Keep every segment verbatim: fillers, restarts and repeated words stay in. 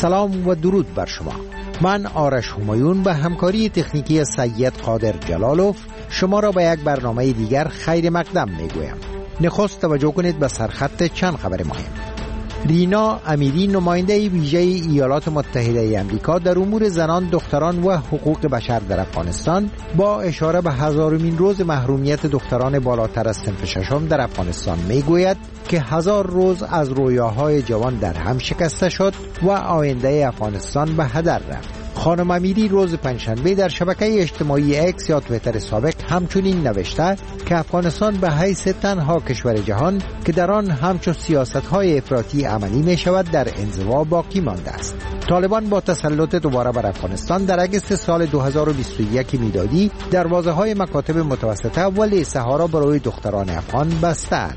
سلام و درود بر شما. من آرش همایون به همکاری تکنیکی سید قادر جلالوف شما را به یک برنامه دیگر خیر مقدم میگویم. نخست توجه کنید به سرخط چند خبر مهم. رینا امیری، نماینده ویژه ایالات متحده امریکا در امور زنان، دختران و حقوق بشر در افغانستان، با اشاره به هزارمین روز محرومیت دختران بالاتر از صنف ششم در افغانستان میگوید که هزار روز از رویاهای جوان در هم شکسته شد و آینده افغانستان به هدر رفت. خانم امیری روز پنجشنبه در شبکه اجتماعی اکس یا توییتر سابق همچنین نوشته که افغانستان به حیث تنها کشور جهان که در آن همچون سیاست‌های افراطی عملی می شود در انزوا باقی مانده است. طالبان با تسلط دوباره بر افغانستان در اگست سال دو هزار و بیست و یک میلادی دروازه‌های مکاتب متوسطه و لیسه ها را برای دختران افغان بستند.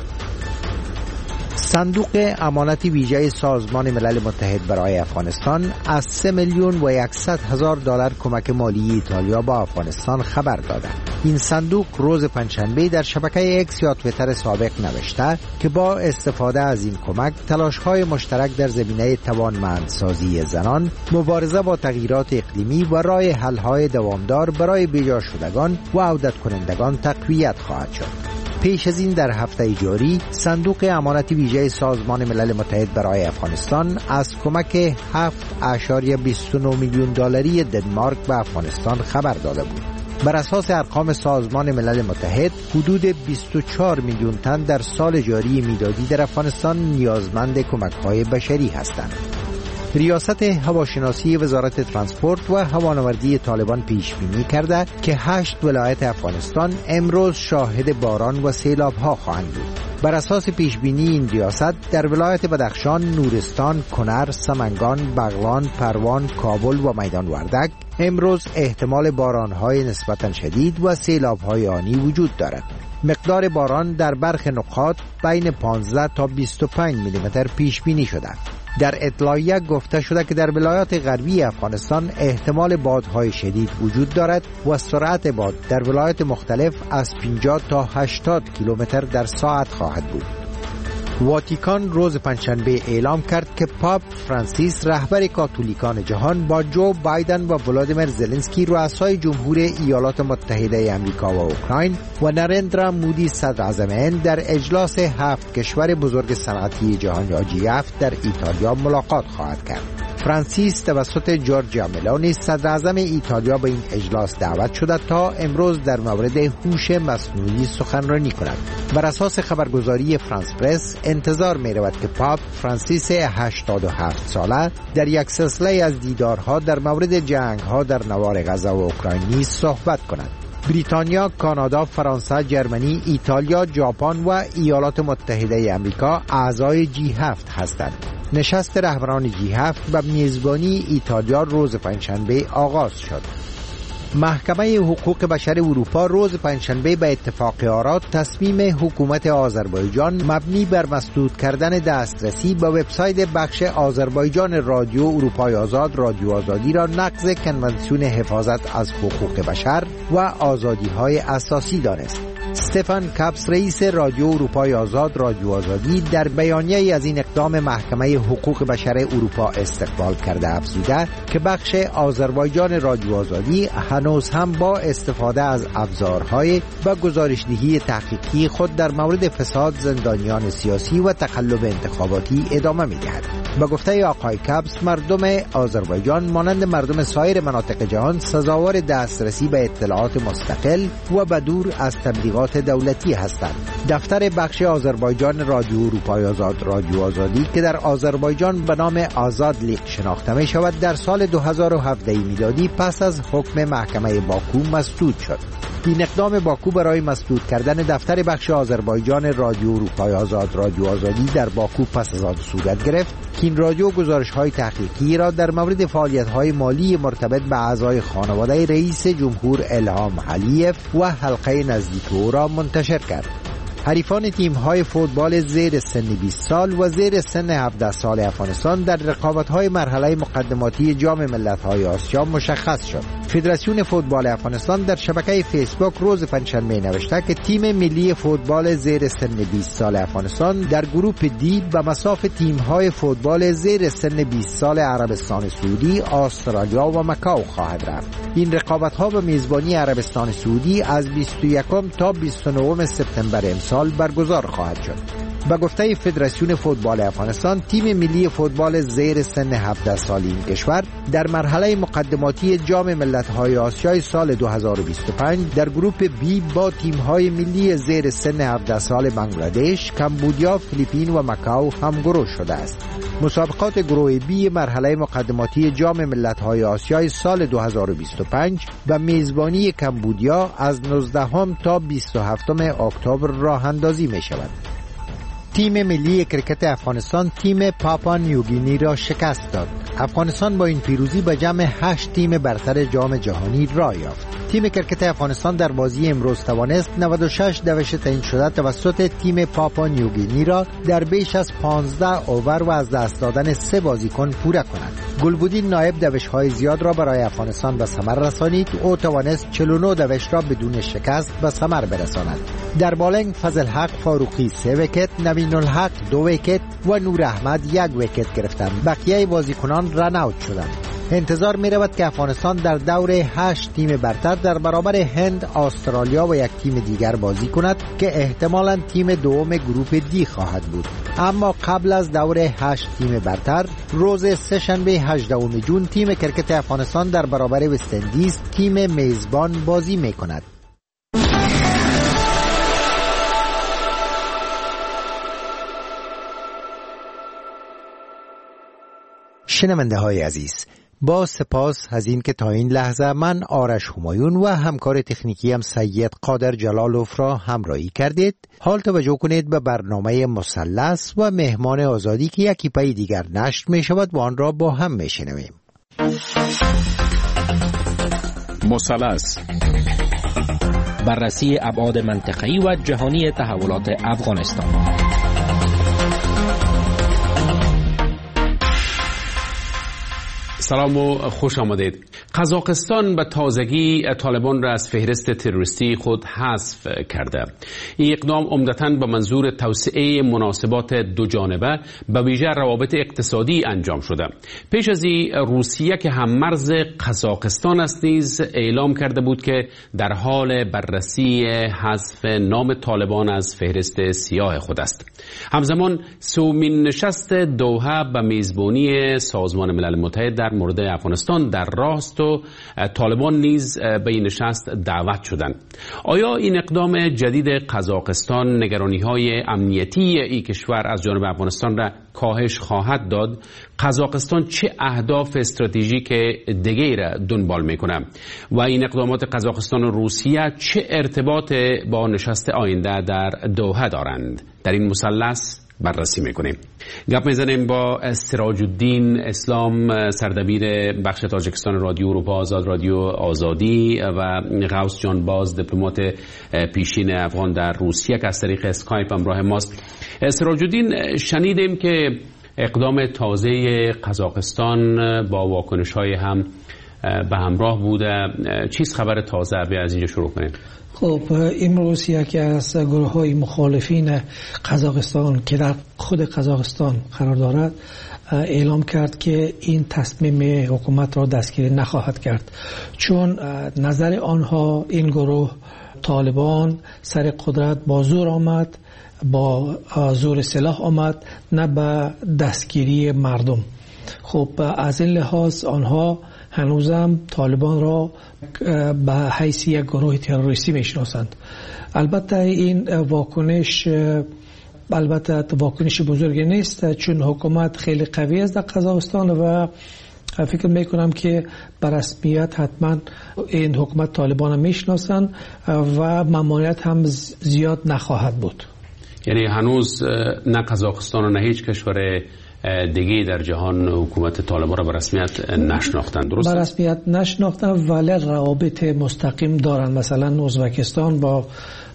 صندوق امانت ویژه سازمان ملل متحد برای افغانستان از سه میلیون و یکصد هزار دلار کمک مالی ایتالیا با افغانستان خبر داده. این صندوق روز پنجشنبه در شبکه اکس یا توییتر سابق نوشته که با استفاده از این کمک تلاش‌های مشترک در زمینه توانمندسازی زنان، مبارزه با تغییرات اقلیمی و راه حل‌های دوامدار برای بیجا شدگان و عودت کنندگان تقویت خواهد شد. پیش از این در هفته جاری صندوق امانت ویژه سازمان ملل متحد برای افغانستان از کمک هفت اشاریه بیست و نه میلیون دلاری دنمارک به افغانستان خبر داده بود. بر اساس ارقام سازمان ملل متحد حدود بیست و چهار میلیون تن در سال جاری میلادی در افغانستان نیازمند کمک‌های بشری هستند. ریاست هواشناسی وزارت ترانسپورت و هوانوردی طالبان پیش بینی کرده که هشت ولایت افغانستان امروز شاهد باران و سیلاب‌ها خواهند بود. بر اساس پیش بینی این ریاست در ولایت بدخشان، نورستان، کنر، سمنگان، بغلان، پروان، کابل و میدان وردک امروز احتمال باران‌های نسبتاً شدید و سیلاب‌های آنی وجود دارد. مقدار باران در برخی نقاط بین پانزده تا بیست و پنج میلیمتر پیش بینی شده. در اطلاعیه گفته شده که در ولایات غربی افغانستان احتمال بادهای شدید وجود دارد و سرعت باد در ولایات مختلف از پنجاه تا هشتاد کیلومتر در ساعت خواهد بود. واتیکان روز پنجشنبه اعلام کرد که پاپ فرانسیس رهبر کاتولیکان جهان با جو بایدن و ولادیمیر زلنسکی رؤسای جمهور ایالات متحده امریکا و اوکراین و نرندرا مودی صدر اعظم هند در اجلاس هفت کشور بزرگ صنعتی جهان یا جی هفت در ایتالیا ملاقات خواهد کرد. فرانسیس توسط جورجیا ملونی صدر اعظم ایتالیا به این اجلاس دعوت شده تا امروز در مورد هوش مصنوعی سخنرانی کند. بر اساس خبرگزاری فرانس پرس انتظار می رود که پاپ فرانسیس هشتاد و هفت ساله در یک سلسله از دیدارها در مورد جنگ‌ها در نوار غزه و اوکراین صحبت کند. بریتانیا، کانادا، فرانسه، جرمنی، ایتالیا، ژاپن و ایالات متحده امریکا اعضای جی هفت هستند. نشست رهبران جی هفت به میزبانی ایتالیا روز پنجشنبه آغاز شد. محکمه حقوق بشر اروپا روز پنجشنبه به اتفاق آرا تصمیم حکومت آذربایجان مبنی بر مسدود کردن دسترسی به وبسایت بخش آذربایجان رادیو اروپای آزاد رادیو آزادی را نقض کنوانسیون حفاظت از حقوق بشر و آزادی‌های اساسی دانست. استفان کاپس رئیس رادیو اروپای آزاد رادیو آزادی در بیانیه‌ای از این اقدام محکمه حقوق بشر اروپا استقبال کرده افزوده که بخش آذربایجان رادیو آزادی هنوز هم با استفاده از ابزارهای و گزارش‌دهی تحقیقی خود در مورد فساد زندانیان سیاسی و تقلب انتخاباتی ادامه می‌دهد. با گفته آقای کاپس مردم آذربایجان مانند مردم سایر مناطق جهان سزاوار دسترسی به اطلاعات مستقل و بدور از تبلیغات دولتی هستند. دفتر بخش آذربایجان رادیو اروپای آزاد رادیو آزادی که در آذربایجان به نام آزاد لیق شناخته می شود در سال دو هزار و هفده میلادی پس از حکم محکمه باکو مسدود شد. این اقدام باکو برای مسدود کردن دفتر بخش آذربایجان رادیو اروپای آزاد رادیو آزادی در باکو پس از آن صورت گرفت که این رادیو گزارش‌های تحقیقی را در مورد فعالیت‌های مالی مرتبط به اعضای خانواده رئیس جمهور الهام علیف و حلقه نزدیک او را منتشر کرد. حریفان تیم‌های فوتبال زیر سن بیست سال و زیر سن هفده سال افغانستان در رقابت‌های مرحله مقدماتی جام ملت‌های آسیا مشخص شد. فدراسیون فوتبال افغانستان در شبکه فیسبوک روز پنجشنبه نوشته که تیم ملی فوتبال زیر سن بیست سال افغانستان در گروپ دی به مصاف تیم‌های فوتبال زیر سن بیست سال عربستان سعودی، استرالیا و مکاو خواهد رفت. این رقابت‌ها به میزبانی عربستان سعودی از بیست و یکم تا بیست و نهم سپتامبر امسال برگزار خواهد شد. به گفته فدراسیون فوتبال افغانستان، تیم ملی فوتبال زیر سن هفده سالی این کشور در مرحله مقدماتی جام ملت‌های آسیای سال دو هزار و بیست و پنج در گروپ بی با تیم‌های ملی زیر سن هفده سال بنگلادش، کمبودیا، فیلیپین و مکاو همگروه شده است. مسابقات گروه بی مرحله مقدماتی جام ملت‌های آسیای سال دو هزار و بیست و پنج به میزبانی کمبودیا از نوزدهم تا بیست و هفتم اکتبر راه اندازی می‌شود. تیم ملی کرکت افغانستان تیم پاپوا نیوگینی را شکست داد. افغانستان با این پیروزی به جمع هشت تیم برتر جام جهانی راه یافت. تیم کرکت افغانستان در بازی امروز توانست نود و شش دوش تعیین شده توسط تیم پاپوا نیوگینی را در بیش از پانزده اوور و از دست دادن سه بازیکن پوره کند. گلبودین نایب دوش‌های زیاد را برای افغانستان به ثمر رسانید. او توانست چهل و نه دوش را بدون شکست به ثمر برساند. در بالنگ فضل حق فاروقی سه ویکت، نوین الحق دو ویکت و نور احمد یک ویکت گرفتند. بقیه بازیکنان رن اوت شدند. انتظار می رود که افغانستان در دور هشت تیم برتر در برابر هند، استرالیا و یک تیم دیگر بازی کند که احتمالاً تیم دوم گروپ دی خواهد بود. اما قبل از دور هشت تیم برتر، روز سه‌شنبه هجدهم ژوئن تیم کرکت افغانستان در برابر وست اندیز تیم میزبان بازی می کند. شنونده های عزیز، با سپاس از این که تا این لحظه من آرش همایون و همکار تکنیکی هم سید قادر جلالوف را همراهی کردید. حال توجه کنید به برنامه مثلث و مهمان آزادی که یکی پای دیگر نشر می شود و آن را با هم می شنویم. مثلث، بررسی ابعاد منطقه‌ای و جهانی تحولات افغانستان. سلام و خوش آمدید. قزاقستان به تازگی طالبان را از فهرست تروریستی خود حذف کرده. این اقدام عمدتاً به منظور توسعه مناسبات دو جانبه به ویژه روابط اقتصادی انجام شده. پیش از این روسیه که هم مرز قزاقستان است نیز اعلام کرده بود که در حال بررسی حذف نام طالبان از فهرست سیاه خود است. همزمان سومین نشست دوحه به میزبانی سازمان ملل متحد در مورد افغانستان در راست و طالبان نیز به این نشست دعوت شدند. آیا این اقدام جدید قزاقستان نگرانی‌های امنیتی این کشور از جانب افغانستان را کاهش خواهد داد؟ قزاقستان چه اهداف استراتژیک دیگه را دنبال میکنه و این اقدامات قزاقستان و روسیه چه ارتباط با نشست آینده در دوحه دارند؟ در این مثلث بررسی میکنیم. گپ میزنیم با سراج الدین اسلام، سردبیر بخش تاجیکستان رادیو اروپا آزاد، رادیو آزادی، و غوث جان باز، دیپلمات پیشین افغان در روسیه که از طریق اسکایپ همراه ماست. سراج الدین، شنیدیم که اقدام تازه قزاقستان با واکنش‌های هم به همراه بوده. چیز خبر تازه؟ بیا از اینجا شروع کنیم. خب امروز یکی از گروه های مخالفین قزاقستان که در خود قزاقستان قرار دارد اعلام کرد که این تصمیم حکومت را دستگیری نخواهد کرد، چون نظر آنها این گروه طالبان سر قدرت با زور آمد، با زور سلاح آمد، نه به دستگیری مردم. خب از این لحاظ آنها هنوزم طالبان را به حیث یک گروه تروریستی میشناسند. البته این واکنش البته واکنش بزرگی نیست، چون حکومت خیلی قوی است در قزاقستان و فکر میکنم که به رسمیت حتما این حکومت طالبان میشناسند و ممانعت هم زیاد نخواهد بود. یعنی هنوز نه قزاقستان و نه هیچ کشور دیگه در جهان حکومت طالبان را به رسمیت نشناختن، درست؟ به رسمیت نشناختن، ولی روابط مستقیم دارن. مثلا ازبکستان با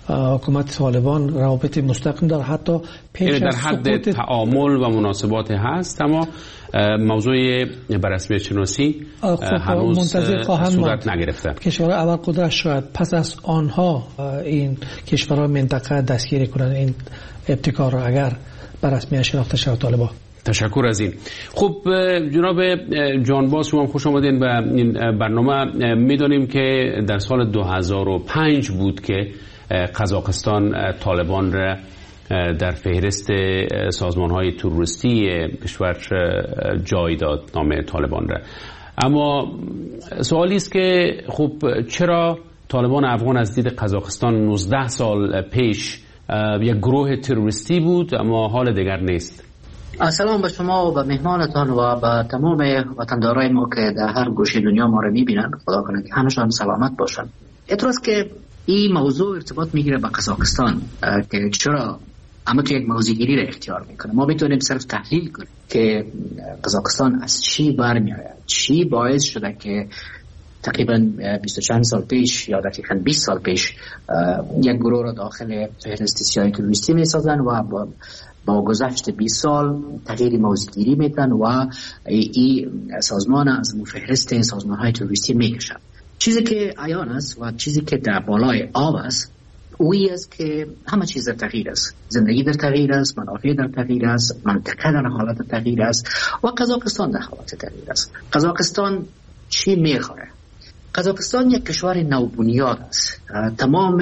حکومت طالبان روابط مستقیم داره، حتی پیش در از حد تعامل و مناسبات هست، اما موضوع بررسمیت شناسی هنوز منتظر خواهند صورت نگرفته. کشورهای ابرقدرت شاید پس از آنها این کشورهای منطقه دستگیری کنند این ابتکار را اگر بررسمیت شناخته شود طالبان. تشکر از این. خب جناب جانباز، شما خوش آمدین به این برنامه. میدونیم که در سال دو هزار و پنج بود که قزاقستان طالبان را در فهرست سازمان‌های تروریستی کشور جای داد، نام طالبان را. اما سوالی است که خب چرا طالبان افغان از دید قزاقستان نوزده سال پیش یک گروه تروریستی بود اما حال دیگر نیست؟ سلام به شما و به مهمانتان و به تمام وطندارای ما که در هر گوشه دنیا ما رو میبینن. خدا کنه که همشان سلامت باشن. اعتراض که این موضوع ارتباط میگیره به قزاقستان که چرا اما تو یک موضوعگیری را اختیار میکنه. ما میتونیم صرف تحلیل کنیم که قزاقستان از چی برمیآید، چی باعث شده که تقریبا بیست و چند سال پیش یا دقیقاً بیست سال پیش یک گروه را داخل فهرست سیاسی تروریستی میسازن و با با گذشت بیست سال تغییر موضوعگیری میکنن و این سازمان از فهرست سازمان‌های تروریستی میکشن. چیزی که عیان است و چیزی که در بالای آب است اویی است که همه چیز در تغییر است. زندگی در تغییر است، منافع در تغییر است، منطقه در حالت تغییر است و قزاقستان در حالت تغییر است. قزاقستان چی میخوره؟ قزاقستان یک کشور نوبنیاد است. تمام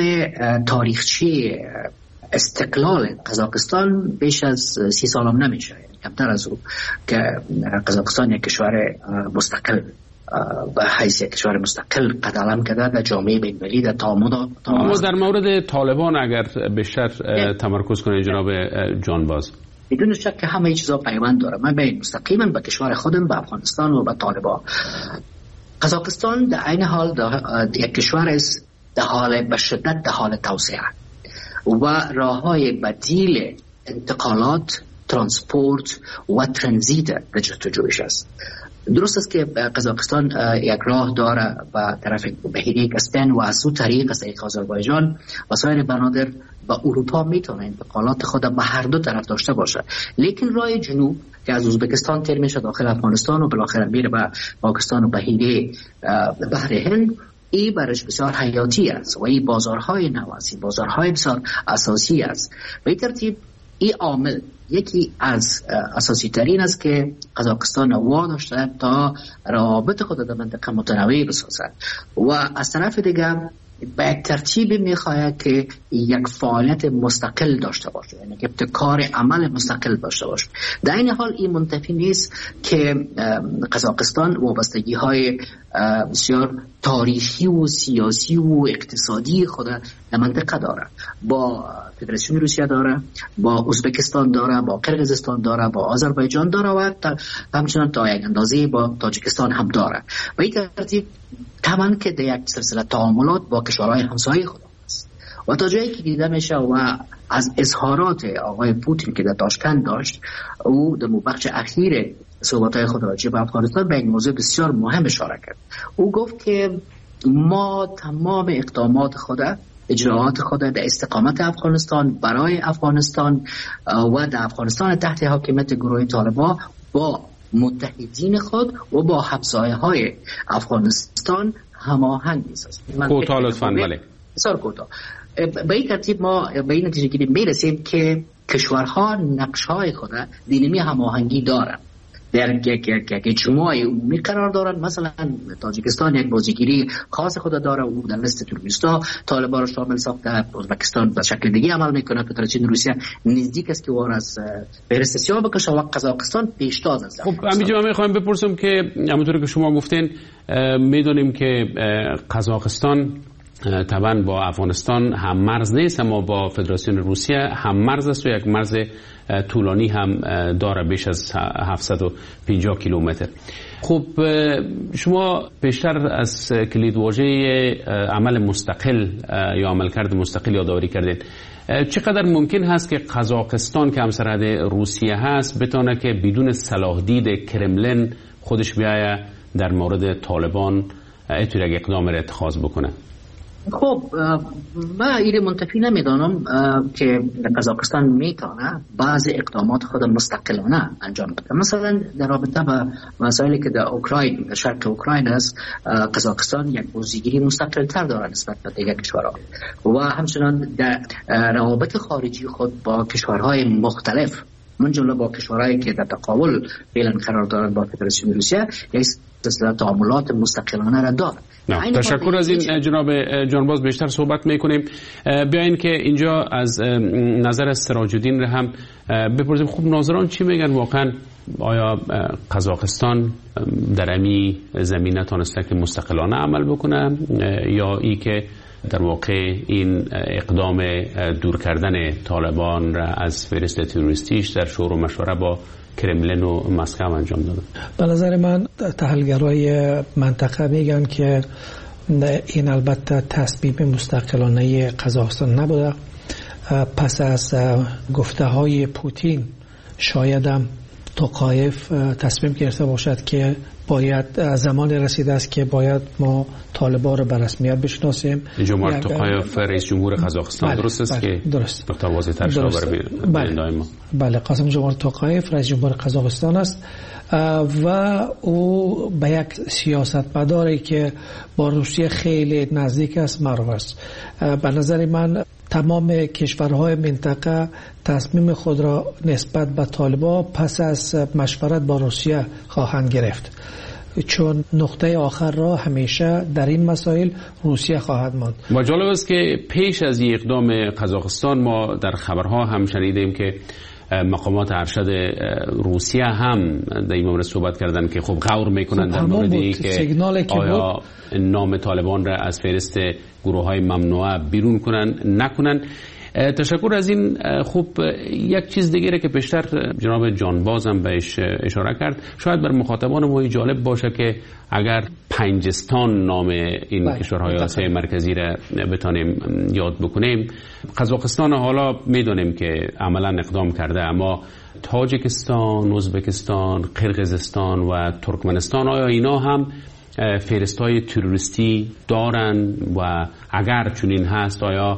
تاریخچه استقلال قزاقستان بیش از سی سال هم نمیشه، کمتر از او، که قزاقستان یک کشور مستقل به حیث یک کشور مستقل قد علم کرده در جامعه بین‌المللی در تعامل. اما در مورد طالبان اگر بیشتر تمرکز کنید جناب جانباز. بدون شک که همه چیزا پیوند داره. من به مستقیما به کشور خودم، به افغانستان و به طالبان. قزاقستان در عین حال یک کشور است در حال به شدت در حال توسعه و راه‌های بدیل انتقالات، ترانسپورت و ترانزیت در جستجویش است. درست است که قزاقستان یک راه داره به طرف بحیره کاسپین و از اون طریق از آذربایجان و سایر بنادر به اروپا میتونه انتقالات خود به هر دو طرف داشته باشه. لیکن راه جنوب که از ازبکستان تر میشه داخل افغانستان و بالاخره میره به پاکستان و بحیره بحر هند، این برش بسیار حیاتی است و این بازارهای نواسی، بازارهای بسیار اساسی است. به این ترتیب این عامل یکی از اساسی ترین است که قزاقستان وا داشته تا روابط خود در منطقه متنوع بسازد و از طرف دیگر به یک ترتیب میخواهد که یک فعالیت مستقل داشته باشه، یعنی که ابتکار عمل مستقل داشته باشه. در این حال این منتفی نیست که قزاقستان وابستگی های بسیار تاریخی و سیاسی و اقتصادی خود در منطقه داره. با فدراسیون روسیه داره، با ازبکستان داره، با قرقیزستان داره، با آذربایجان داره و همچنان تا یک اندازه با تاجیکستان هم داره. به این ترتیب طبعا که در یک سلسله تعاملات با کشورهای همسایه خود است و تا جایی که دیده میشه و از اظهارات آقای پوتین که در تاشکند داشت، او در بخش اخیر صحبت‌های خود راجع به افغانستان به یک موضوع بسیار مهم اشاره کرد. او گفت که ما تمام اقدامات خود، اجراعات خود در استقامت افغانستان، برای افغانستان و در افغانستان تحت حاکمیت گروه طالبان با متحدین خود و با همسایه های افغانستان هماهنگ می‌سازیم. کوتاه لطفاً. بله بسیار کوتاه. به این ترتیب ما به این نتیجه گیری میرسیم که کشورها نقش‌های خود دینامی هماهنگی دارند، در یک اجماع عمومی قرار دارند. مثلا تاجیکستان یک بازیگیری خاص خود داره، او در لیست تروریستا طالبان را شامل ساخته. ازبکستان به شکل دیگه عمل میکنه. فدراسیون روسیه نزدیک است که وار از فهرست سیاه بکشه و قزاقستان پیشتاز است. خب همینجا من میخوایم بپرسم که همونطوری که شما گفتین میدونیم که قزاقستان طبعا با افغانستان هم مرز نیست اما با فدراسیون روسیه هم مرز است و یک مرز طولانی هم داره، بیش از هفتصد و پنجاه کیلومتر. خب شما بیشتر از کلیدواژه عمل مستقل یا عملکرد مستقل یادآوری کردید. چقدر ممکن هست که قزاقستان که همسرحد روسیه هست بتونه که بدون صلاح دید کرملین خودش بیایه در مورد طالبان اینطور یک اقدام را اتخاذ بکنه؟ خب من این منتفی نمیدانم که قزاقستان میتونه بعض اقدامات خود مستقلانه انجام بده. مثلا در رابطه با مسائلی که در اوکراین، در شرق اوکراین است، قزاقستان یک بازیگری مستقل تر داره نسبت به دیگر کشورها و همچنان در روابط خارجی خود با کشورهای مختلف من جمله با کشورهایی که در تقابل فعلا قرار دارند با فدراسیون روسیه یک سلسله تعاملات مستقلانه را دارد. تشکر از این جناب جانباز، بیشتر صحبت میکنیم. بیاین که اینجا از نظر سراج الدین را هم بپرسیم. خوب ناظران چی میگن واقعا؟ آیا قزاقستان در امی زمینه تانسته که مستقلانه عمل بکنه یا ای که در واقع این اقدام دور کردن طالبان را از فهرست تروریستیش در شور و مشوره با کرملین و مسکو انجام داده؟ به نظر من تحلیلگرای منطقه میگن که این البته تصمیم مستقلانه قزاقستان نبوده. پس از گفته های پوتین شاید هم توقایف تصمیم گرفته باشد که باید زمان رسیده است که باید ما طالبان رو به رسمیت بشناسیم. جمهور توقایف رئیس جمهور قزاقستان بله، درست است بله، که درست نقطه واضح تر شده برای بله، ما بله قاسم جمهور توقایف رئیس جمهور قزاقستان است و او به یک سیاستمداری که با روسیه خیلی نزدیک است معروف است. به نظر من تمام کشورهای منطقه تصمیم خود را نسبت به طالبان پس از مشورت با روسیه خواهند گرفت، چون نقطه آخر را همیشه در این مسائل روسیه خواهد ماند. و جالب است که پیش از این اقدام قزاقستان ما در خبرها هم شنیدیم که مقامات ارشد روسیه هم در این مورد صحبت کردن که خب غور میکنن در موردی که آیا نام طالبان را از فهرست گروه های ممنوعه بیرون کنن نکنن. تشکر از این. خوب یک چیز دیگه که پیشتر جناب جانباز هم بهش اشاره کرد، شاید بر مخاطبان ما جالب باشه که اگر پنجستان نام این بله. کشورهای آسیای مرکزی را بتانیم یاد بکنیم. قزاقستان حالا میدونیم که عملا اقدام کرده، اما تاجیکستان، ازبکستان، قرقیزستان و ترکمنستان آیا اینا هم فهرست‌های تروریستی دارن و اگر چنین هست آیا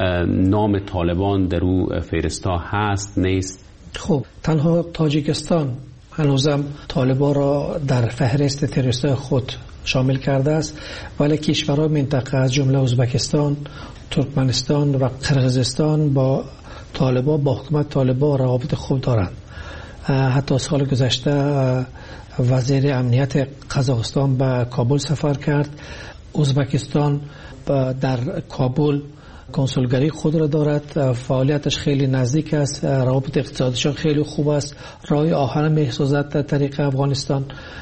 نام طالبان در او فهرستا هست نیست؟ خب تنها تاجیکستان هنوزم طالبان را در فهرست تروریستی خود شامل کرده است، ولی کشورهای منطقه از جمله ازبکستان، ترکمنستان و قرقیزستان با طالبان با حکومت طالبان روابط خوب دارند. حتی سال گذشته وزیر امنیت قزاقستان به کابل سفر کرد. ازبکستان در کابل کنسولگری خود را دارد، فعالیتش خیلی نزدیک است، روابط اقتصادیشان خیلی خوب است، راه آهن میسازد در طریق افغانستان.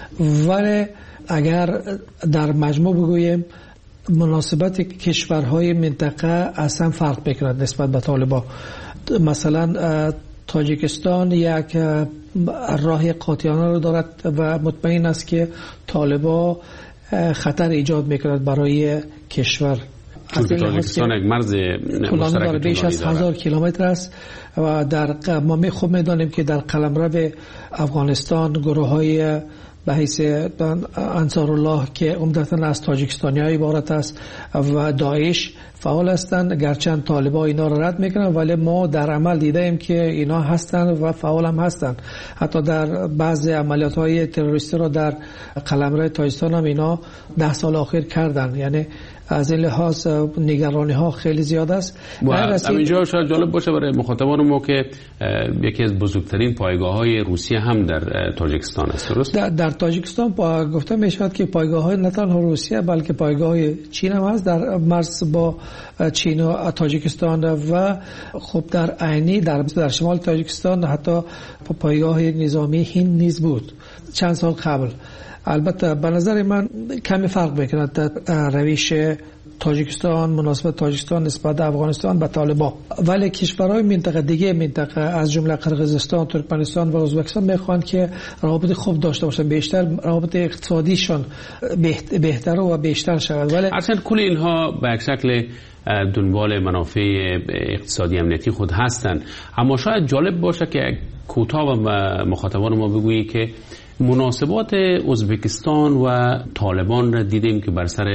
ولی اگر در مجموع بگوییم مناسبت کشورهای منطقه اصلا فرق میکند نسبت به طالبان. مثلا تاجیکستان یک راه قاطعانه رو دارد و مطمئن است که طالبان خطر ایجاد میکند برای کشور. تاجیکستان یک مرز مشترک بیش از هزار کیلومتر است و در ما می خوب میدانیم که در قلمرو افغانستان گروه های به حیث انصار الله که عمدتاً از تاجیکستانی‌ها عبارت است و داعش فعال هستند، گرچند طالبان اینا را رد میکنن ولی ما در عمل دیدیم که اینا هستند و فعال هم هستند. حتی در بعض عملیات‌های تروریستی را در قلمرو تاجیکستان هم اینا ده سال اخیر کردن. یعنی از این لحاظ نگرانی ها خیلی زیاد است. همینجا شاید جالب باشه برای مخاطبان ما که یکی از بزرگترین پایگاه های روسیه هم در تاجیکستان است، درست؟ در, در تاجیکستان پا گفته می شود که پایگاه های نه تنها روسیه بلکه پایگاه های چین هم هست در مرز با چین و تاجیکستان و خب در عینی در, در شمال تاجیکستان حتی پایگاه نظامی هند نیز بود چند سال قبل. البته به نظر من کمی فرق میکند در روش تاجیکستان، مناسبت تاجیکستان نسبت افغانستان به طالبان، ولی کشورهای منطقه دیگه منطقه از جمله قرقیزستان، ترکمنستان و ازبکستان میخوان که روابط خوب داشته باشن، بیشتر روابط اقتصادیشان بهتر و بیشتر شود. ولی اصلا کل اینها به یک شکل دنبال منافع اقتصادی امنیتی خود هستند. اما شاید جالب باشه که کوتاه و مخاطبان ما بگویی که مناسبات ازبکستان و طالبان را دیدیم که بر سر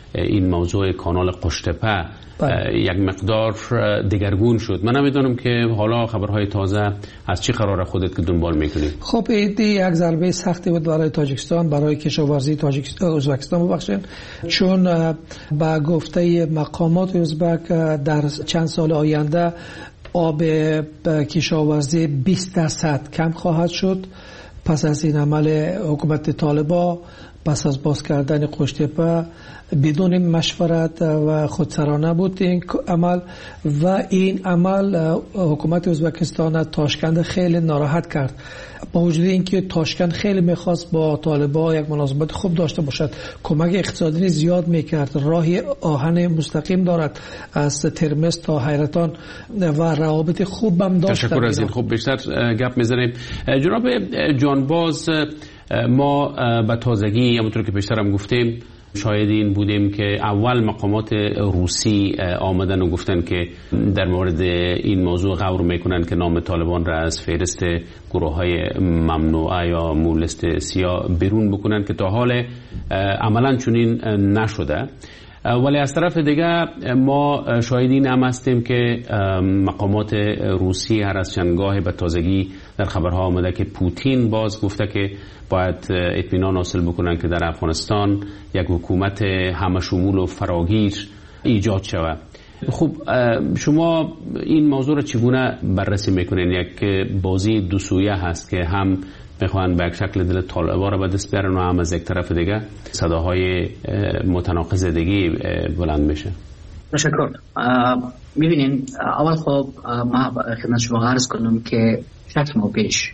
این موضوع کانال قشتپه یک مقدار دگرگون شد. من نمیدونم که حالا خبرهای تازه از چی قراره خودت که دنبال میکنی؟ خب این یک ضربه سختی بود برای تاجیکستان، برای کشاورزی تاجیکستان ازبکستان ببخشید، چون با گفته مقامات ازبک در چند سال آینده آب کشاورزی بیست درصد کم خواهد شد پس از این عمل حکومت طالبان، پس از باز کردن قشتپه بدون مشورت و خودسرانه بود این عمل و این عمل حکومت ازبکستان تاشکند خیلی ناراحت کرد، با وجود اینکه تاشکند خیلی میخواست با طالبان یک مناسبت خوب داشته باشد، کمک اقتصادی زیاد میکرد، راهی آهن مستقیم دارد از ترمز تا حیرتان و روابط خوب هم داشت. تشکر از این. خب بیشتر گپ میزنیم. جناب جانباز، ما به تازگی همونطور که بیشتر هم گفتیم شاهدین بودیم که اول مقامات روسی آمدن و گفتن که در مورد این موضوع غور میکنن که نام طالبان را از فهرست گروه های ممنوعه یا مولست سیاه بیرون بکنن که تا حال عملا چنین نشده. ولی از طرف دیگه ما شاهدین هم هستیم که مقامات روسی هر از چندگاه به تازگی در خبرها آمده که پوتین باز گفته که باید اطمینان حاصل بکنن که در افغانستان یک حکومت همه شمول و فراگیر ایجاد شود. خب شما این موضوع را چگونه بررسی میکنین؟ یک بازی دو سویه هست که هم میخوان به یک شکل دل طالبان را به دست بیارن و هم از یک طرف دیگه صداهای متناقض دیگه بلند میشه. تشکر. میبینین اول خب ما خدمت شما عرض کنم که شش ماه پیش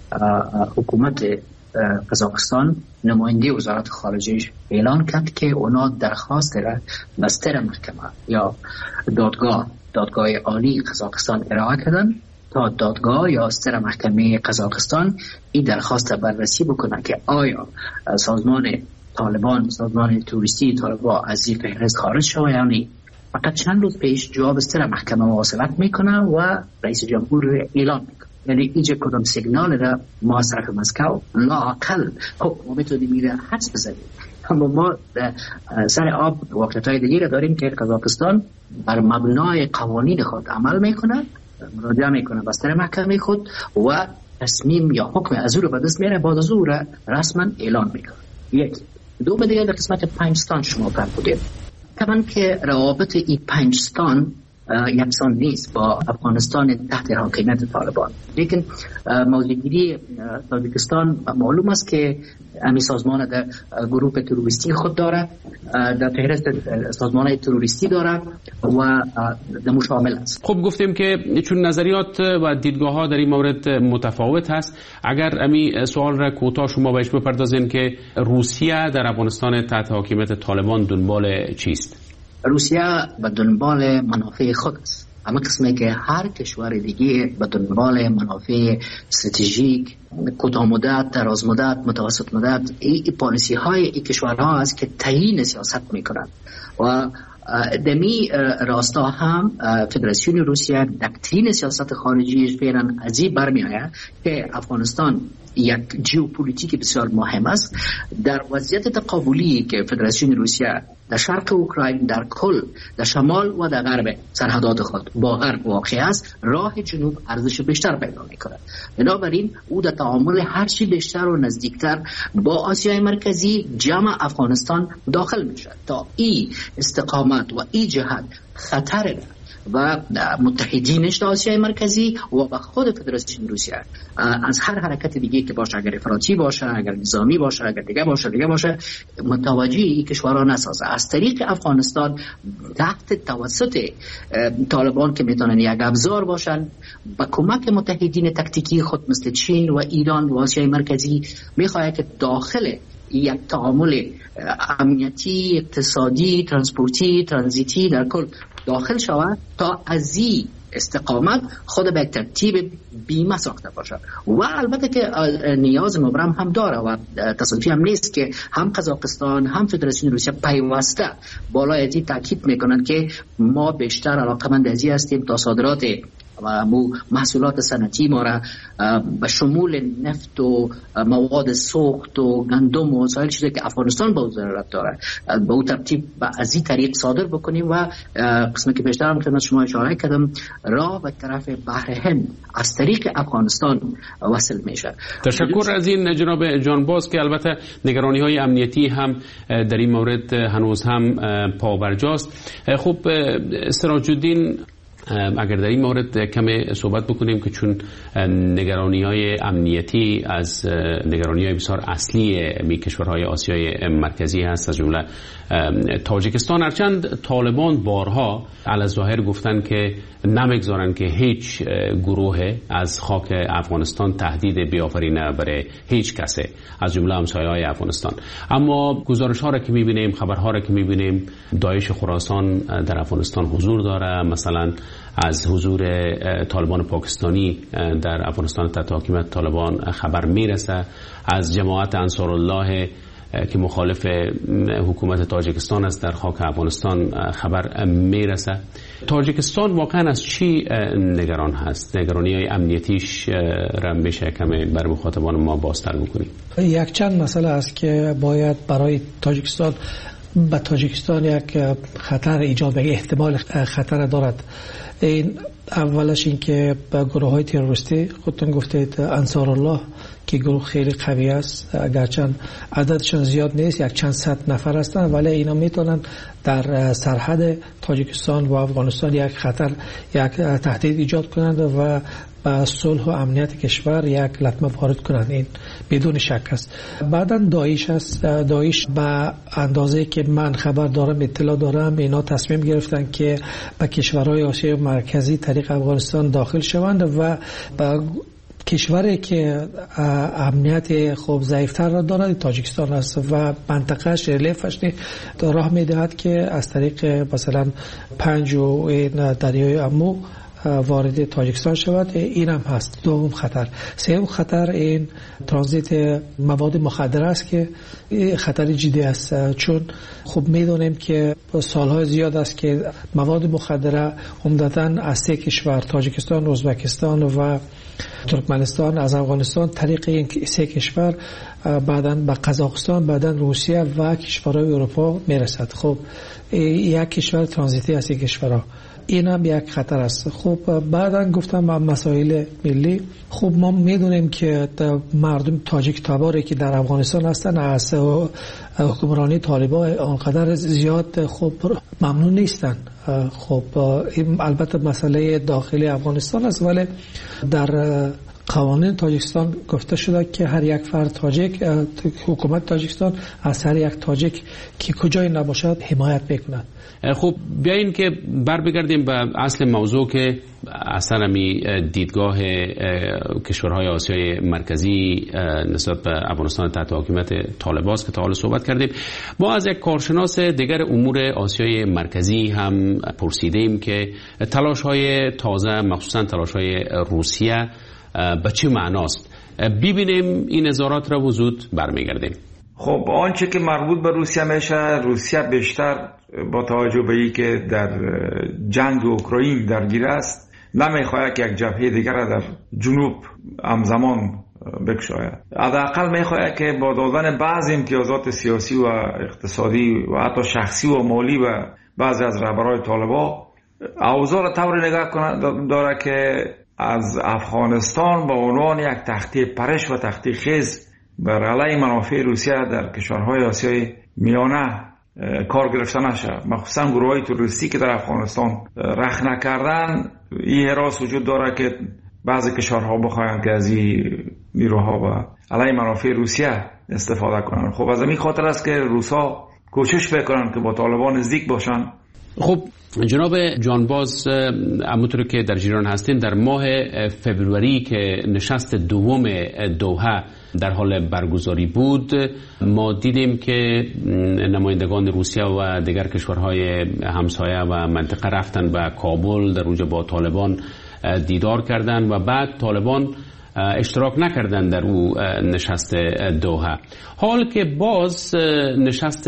حکومت قزاقستان نماینده وزارت خارجه اعلان کرد که اونا درخواست را به ستر محکمه یا دادگاه دادگاه عالی قزاقستان ارائه کردن تا دادگاه یا ستر محکمه قزاقستان این درخواست بررسی بکنه که آیا سازمان طالبان سازمان توریستی طالبان از این فهرست خارج شده یا نه. فقط چند روز پیش جواب ستر محکمه مواصلت میکنه و رئیس جمهور اعلان میکنه. یعنی اینجا کدام سیگنال را ما از طرف مسکو لااقل خب ما میتونیم میره حدس بزنیم، اما ما سر آب واقعیت‌های دیگه را داریم که قزاقستان بر مبنای قوانین خود عمل میکنه، مراجعه میکنه به ستر محکمه خود و تصمیم یا حکم از او را به دست میاره، بعد از او را رسما اعلان میکنه. یک دو به دیگه در قسمت پنجستان شما فرمودید طبعا که روابط این پنجستان یکسان نیست با افغانستان تحت حاکمیت طالبان، لیکن موضوعگیری تاجیکستان معلوم است که امی سازمان در گروه تروریستی خود داره، در فهرست سازمان تروریستی داره و در مشامل است. خب گفتیم که چون نظریات و دیدگاه ها در این مورد متفاوت هست، اگر امی سوال را کوتاه شما بهش بپردازین که روسیه در افغانستان تحت حاکمیت طالبان دنبال چیست؟ روسیه به دنبال منافع خود است، اما قسمی که هر کشور دیگه به دنبال منافع استراتژیک کوتاه مدت، دراز مدت، متوسط مدت، این پالیسی های این کشورها است که تعیین سیاست میکنند و دمی راستا هم فدراسیون روسیه دکترین سیاست خارجیش فعلا از این برمی آید که افغانستان یک ژئوپلیتیک بسیار مهم است. در وضعیت تقابلی که فدراسیون روسیه در شرق اوکراین، در کل در شمال و در غرب سرحدات خود با غرب واقع است، راه جنوب ارزش بیشتر پیدا می‌کند. بنابراین او در تعامل هر چی بیشتر و نزدیکتر با آسیای مرکزی جمع افغانستان داخل می‌شود تا این استقامت و این جهت خطر و متحدینش در آسیای مرکزی و با خود فدراسیون روسیه از هر حرکت دیگه که باشه، اگر افراطی باشه، اگر نظامی باشه، اگر دیگه باشه دیگه باشه متوجه این کشورها نسازه. از طریق افغانستان تحت توسط طالبان که میتونن یک ابزار باشن با کمک متحدین تکتیکی خود مثل چین و ایران و آسیای مرکزی میخواد که داخل یک تعامل امنیتی، اقتصادی، ترانسپورتی، ترانزیتی در کل داخل شود تا از این استقامت خود به ترتیب بیمه ساخته باشه. و البته که نیاز مبرم هم داره و تصادفی هم نیست که هم قزاقستان هم فدراسیون روسیه پیوسته بالای از این تاکید میکنن که ما بیشتر علاقمند از این هستیم تا صادرات محصولات صنعتی ما را به شمول نفت و مواد سوخت و گندم و سایر چیزی که افغانستان با ضرورت داره به اون ترتیب از این طریق صادر بکنیم و قسمی که بیشتر هم خدمت شما اشاره کردم راه به طرف بحر هند از طریق افغانستان وصل میشه. تشکر از این جناب جانباز که البته نگرانی های امنیتی هم در این مورد هنوز هم پابرجاست. خب سراج الدین، اگر در این مورد کمی صحبت بکنیم که چون نگرانی های امنیتی از نگرانی های بسیار اصلی می کشورهای آسیای مرکزی هست، از جمله تاجیکستان، هرچند طالبان بارها علی‌الظاهر گفتن که نمیگذارن که هیچ گروه از خاک افغانستان تهدید بیافرینه برای هیچ کسی از جمله همسایه‌های افغانستان. اما گزارش ها را که میبینیم، خبرها را که میبینیم، داعش خراسان در افغانستان حضور داره. مثلا از حضور طالبان پاکستانی در افغانستان تحت حاکمیت طالبان خبر میرسه. از جماعت انصارالله که مخالف حکومت تاجیکستان است در خاک افغانستان خبر میرسه. تاجیکستان واقعا از چی نگران هست؟ نگرانی های امنیتیش را میشه کمی بر مخاطبان ما بازتر بکنیم؟ یک چند مسئله است که باید برای تاجیکستان به تاجیکستان یک خطر ایجاد به احتمال خطر دارد. این اولش این که به گروه های تروریستی خودتون گفتید انصارالله که گروه خیلی قوی است، اگرچند عددشان زیاد نیست، یک چند صد نفر هستند، ولی اینا میتونن در سرحد تاجیکستان و افغانستان یک خطر، یک تهدید ایجاد کنند و به صلح و امنیت کشور یک لطمه وارد کنند. این بدون شک است. بعداً داعش است. داعش به اندازه که من خبر دارم، اطلاع دارم، اینا تصمیم گرفتن که به کشورهای آسیای مرکزی طریق افغانستان داخل شوند و به کشوری که امنیت خوب ضعیفتر را دارد تاجیکستان است و منطقهش ریلیفش راه میدهد که از طریق مثلا پنج و دریای امو وارد تاجیکستان شود. این هم هست دوم خطر. سوم خطر این ترانزیت مواد مخدر است که خطر جدی است، چون خوب میدونیم که سالهای زیاد است که مواد مخدر عمدتاً از سه کشور، تاجیکستان، ازبکستان و ترکمنستان، از افغانستان طریق این سه کشور بعداً به قزاقستان، بعداً روسیه و کشورهای اروپا میرسد. خب یک کشور ترانزیتی است این کشورها. این هم یک خطر است. خب بعداً گفتم مسائل ملی. خب ما میدونیم که مردم تاجیک تباری که در افغانستان هستن از حکمرانی طالبان آنقدر زیاد خب ممنون نیستن. خب این البته مسئله داخلی افغانستان است، ولی در قوانین تاجیکستان گفته شده که هر یک فرد تاجیک، حکومت تاجیکستان از هر یک تاجیک که کجای نباشد حمایت میکند. خب بیاییم که بر بگردیم به اصل موضوع که اصلا می دیدگاه کشورهای آسیای مرکزی نسبت به افغانستان تحت حاکمیت طالبان که تا حالا صحبت کردیم. ما از یک کارشناس دیگر امور آسیای مرکزی هم پرسیدیم که تلاش های تازه، مخصوصا تلاش های روسیه، به چه معناست؟ ببینیم این نظارات را وجود برمیگردیم. خب آنچه که مربوط به روسیه میشه، روسیه بیشتر با توجه به این که در جنگ اوکراین درگیر است نمیخواهد که یک جبهه دیگر در جنوب همزمان بکشاید. حداقل میخواهد که با دادن بعض امتیازات سیاسی و اقتصادی و حتی شخصی و مالی و بعضی از رهبران طالبان اوضاع را طوری نگاه کنه داره که از افغانستان به عنوان یک تخته پرش و تخته خیز بر علیه منافع روسیه در کشورهای آسیای میانه کار گرفته نشه. مخصوصا گروه های تروریستی که در افغانستان رخ نکردن، این حراس وجود داره که بعضی کشورها بخواهند که از این نیروها و علیه منافع روسیه استفاده کنند. خب از این خاطر است که روسا کوشش بکنند که با طالبان نزدیک باشند. خب جناب جانباز، همونطور که در جریان هستین، در ماه فبروری که نشست دوم دوحه در حال برگزاری بود، ما دیدیم که نمایندگان روسیه و دیگر کشورهای همسایه و منطقه رفتن به کابل، در اونجا با طالبان دیدار کردن و بعد طالبان اشتراک نکردن در او نشست دوحه. حال که باز نشست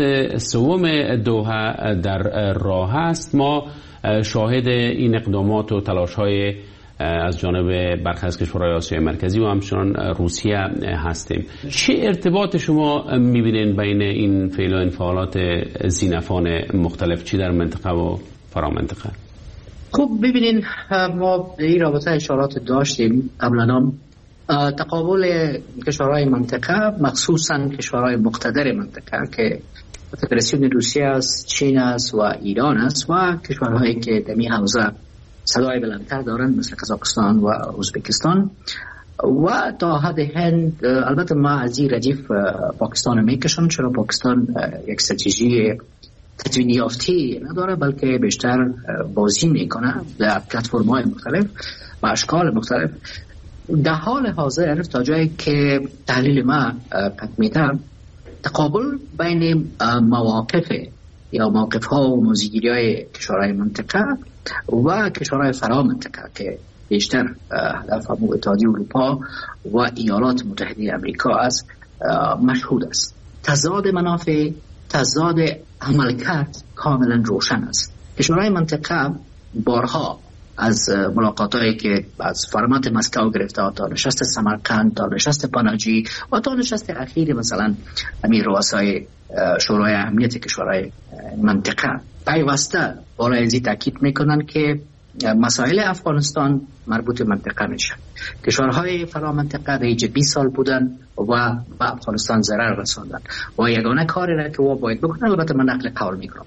سوم دوحه در راه است، ما شاهد این اقدامات و تلاش‌های از جانب برخی از کشورهای آسیای مرکزی و همچنان روسیه هستیم. چه ارتباط شما می‌بینید بین این فعل و انفعالات ذی‌نفعان مختلف، چی در منطقه و فرامنطقه؟ خب ببینین، ما این رابطه اشارات داشتیم قبلا هم. تقابل کشورهای منطقه، مخصوصا کشورهای مقتدر منطقه که فدراسیون روسیه است، چین است و ایران است و کشورهایی که در این حوزه صدای بلندتر دارند مثل قزاقستان و ازبکستان و تا حد هند. البته ما از این ردیف پاکستان میکشم، چرا پاکستان یک استراتژی تدوین یافتی نداره بلکه بیشتر بازی میکنه در پلتفرم‌های مختلف و اشکال مختلف. در حال حاضر تا جایی که تحلیل ما قد میده، تقابل بین مواقف یا موقف ها و موضوعگیری های کشورهای منطقه و کشورهای فرا منطقه که بیشتر هدف همون اتحادیه اروپا و ایالات متحده امریکا است مشهود است. تضاد منافع، تضاد عملکرد کاملا روشن است. کشورهای منطقه بارها از ملاقاتایی که از فرمت مسکو گرفته تا نشست سمرقند تا نشست پاناجی و تا نشست اخیر مثلا امیر رؤسای شورای امنیت کشورهای منطقه پیوسته بالای ازی تاکید میکنن که مسائل افغانستان مربوط به منطقه میشه. کشورهای فرامنطقه ریج بیست سال بودن و به افغانستان ضرر رساندن و یگانه کاری را که او باید بکنن، البته من نقل قول میکنم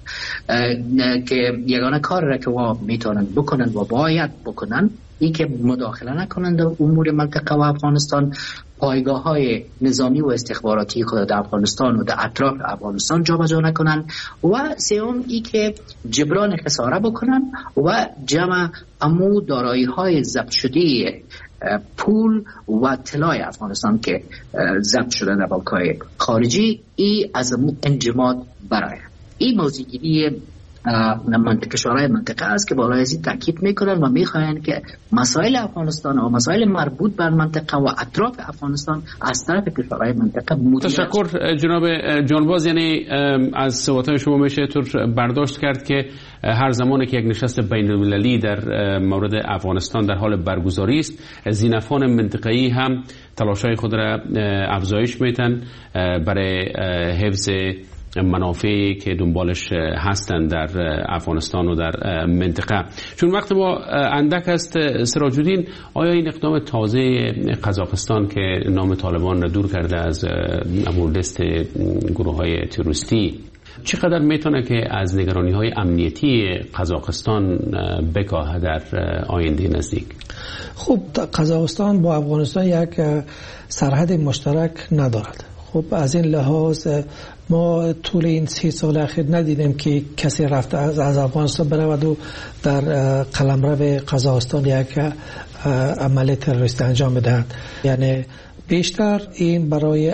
که یگانه کاری را که او میتونن بکنن و باید بکنن این که مداخله نکنن در امور منطقه و افغانستان، پایگاه های نظامی و استخباراتی خود در افغانستان و در اطراف افغانستان جابجا نکنن و سوم ای که جبران خساره بکنن و جمع امو دارایی های ضبط شده پول و طلای افغانستان که ضبط شده در بانک‌های خارجی ای از امو انجماد برای این موضوعگیری منطقه کشورهای منطقه است که بالای ازی تاکید میکنن و میخواین که مسائل افغانستان و مسائل مربوط بر منطقه و اطراف افغانستان از طرف کشورهای منطقه مدیریت. تشکر جناب جانباز. یعنی از صحبت‌های شما میشه طور برداشت کرد که هر زمانی که یک نشست بین‌المللی در مورد افغانستان در حال برگزاری است، ذی‌نفعان منطقه‌ای هم تلاش‌های خود را افزایش میدن برای حفظ منافعی که دنبالش هستند در افغانستان و در منطقه. چون وقت ما اندک است، سراج الدین، آیا این اقدام تازه قزاقستان که نام طالبان را دور کرده از لیست گروه‌های تروریستی چقدر میتونه که از نگرانی‌های امنیتی قزاقستان بکاهد در آینده نزدیک؟ خب قزاقستان با افغانستان یک سرحد مشترک ندارد. خب از این لحاظ ما طول این سی سال اخیر ندیدیم که کسی رفته از, از افغانستان برود و در قلمرو قزاقستان یک عمل تروریستی انجام بدهد. یعنی بیشتر این برای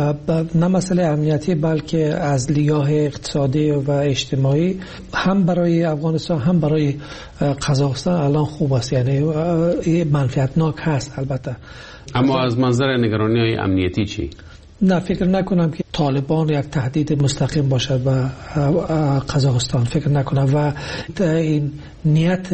نه مسئله امنیتی بلکه از لحاظ اقتصادی و اجتماعی هم برای افغانستان هم برای قزاقستان الان خوب است. یعنی منفعتناک هست البته. اما از منظر نگرانی‌های امنیتی چی؟ نه، فکر نکنم که طالبان یک تهدید مستقیم باشد و قزاقستان، فکر نکنم و این نیت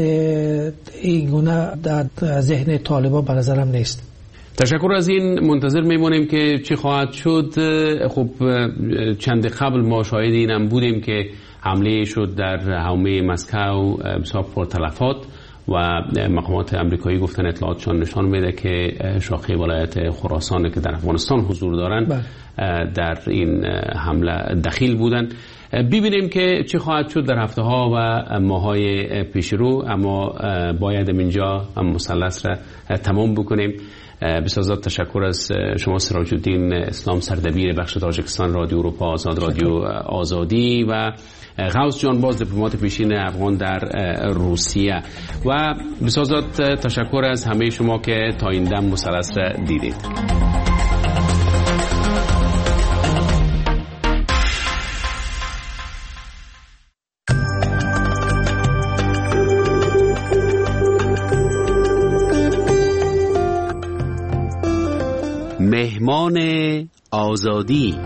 این گونه در ذهن طالبان به نظرم نیست. تشکر از این. منتظر میمونیم که چی خواهد شد. خب چند قبل ما شاهد اینم بودیم که حمله شد در حومه مسکو بسیار پرتلفات و مقامات امریکایی گفتن اطلاعاتشان نشان میده که شاخه ولایت خراسان که در افغانستان حضور دارند در این حمله دخیل بودند. ببینیم که چه خواهد شد در هفته ها و ماه های پیش رو، اما باید اینجا مثلث را تمام بکنیم. بسیار تشکر از شما سراج الدین اسلام، سردبیر بخش تاجیکستان رادیو اروپا آزاد، رادیو آزادی، و غوث جانباز، دیپلمات پیشین افغان در روسیه. و بسیار تشکر از همه شما که تا این دم مثلث را دیدید. مهمان آزادی.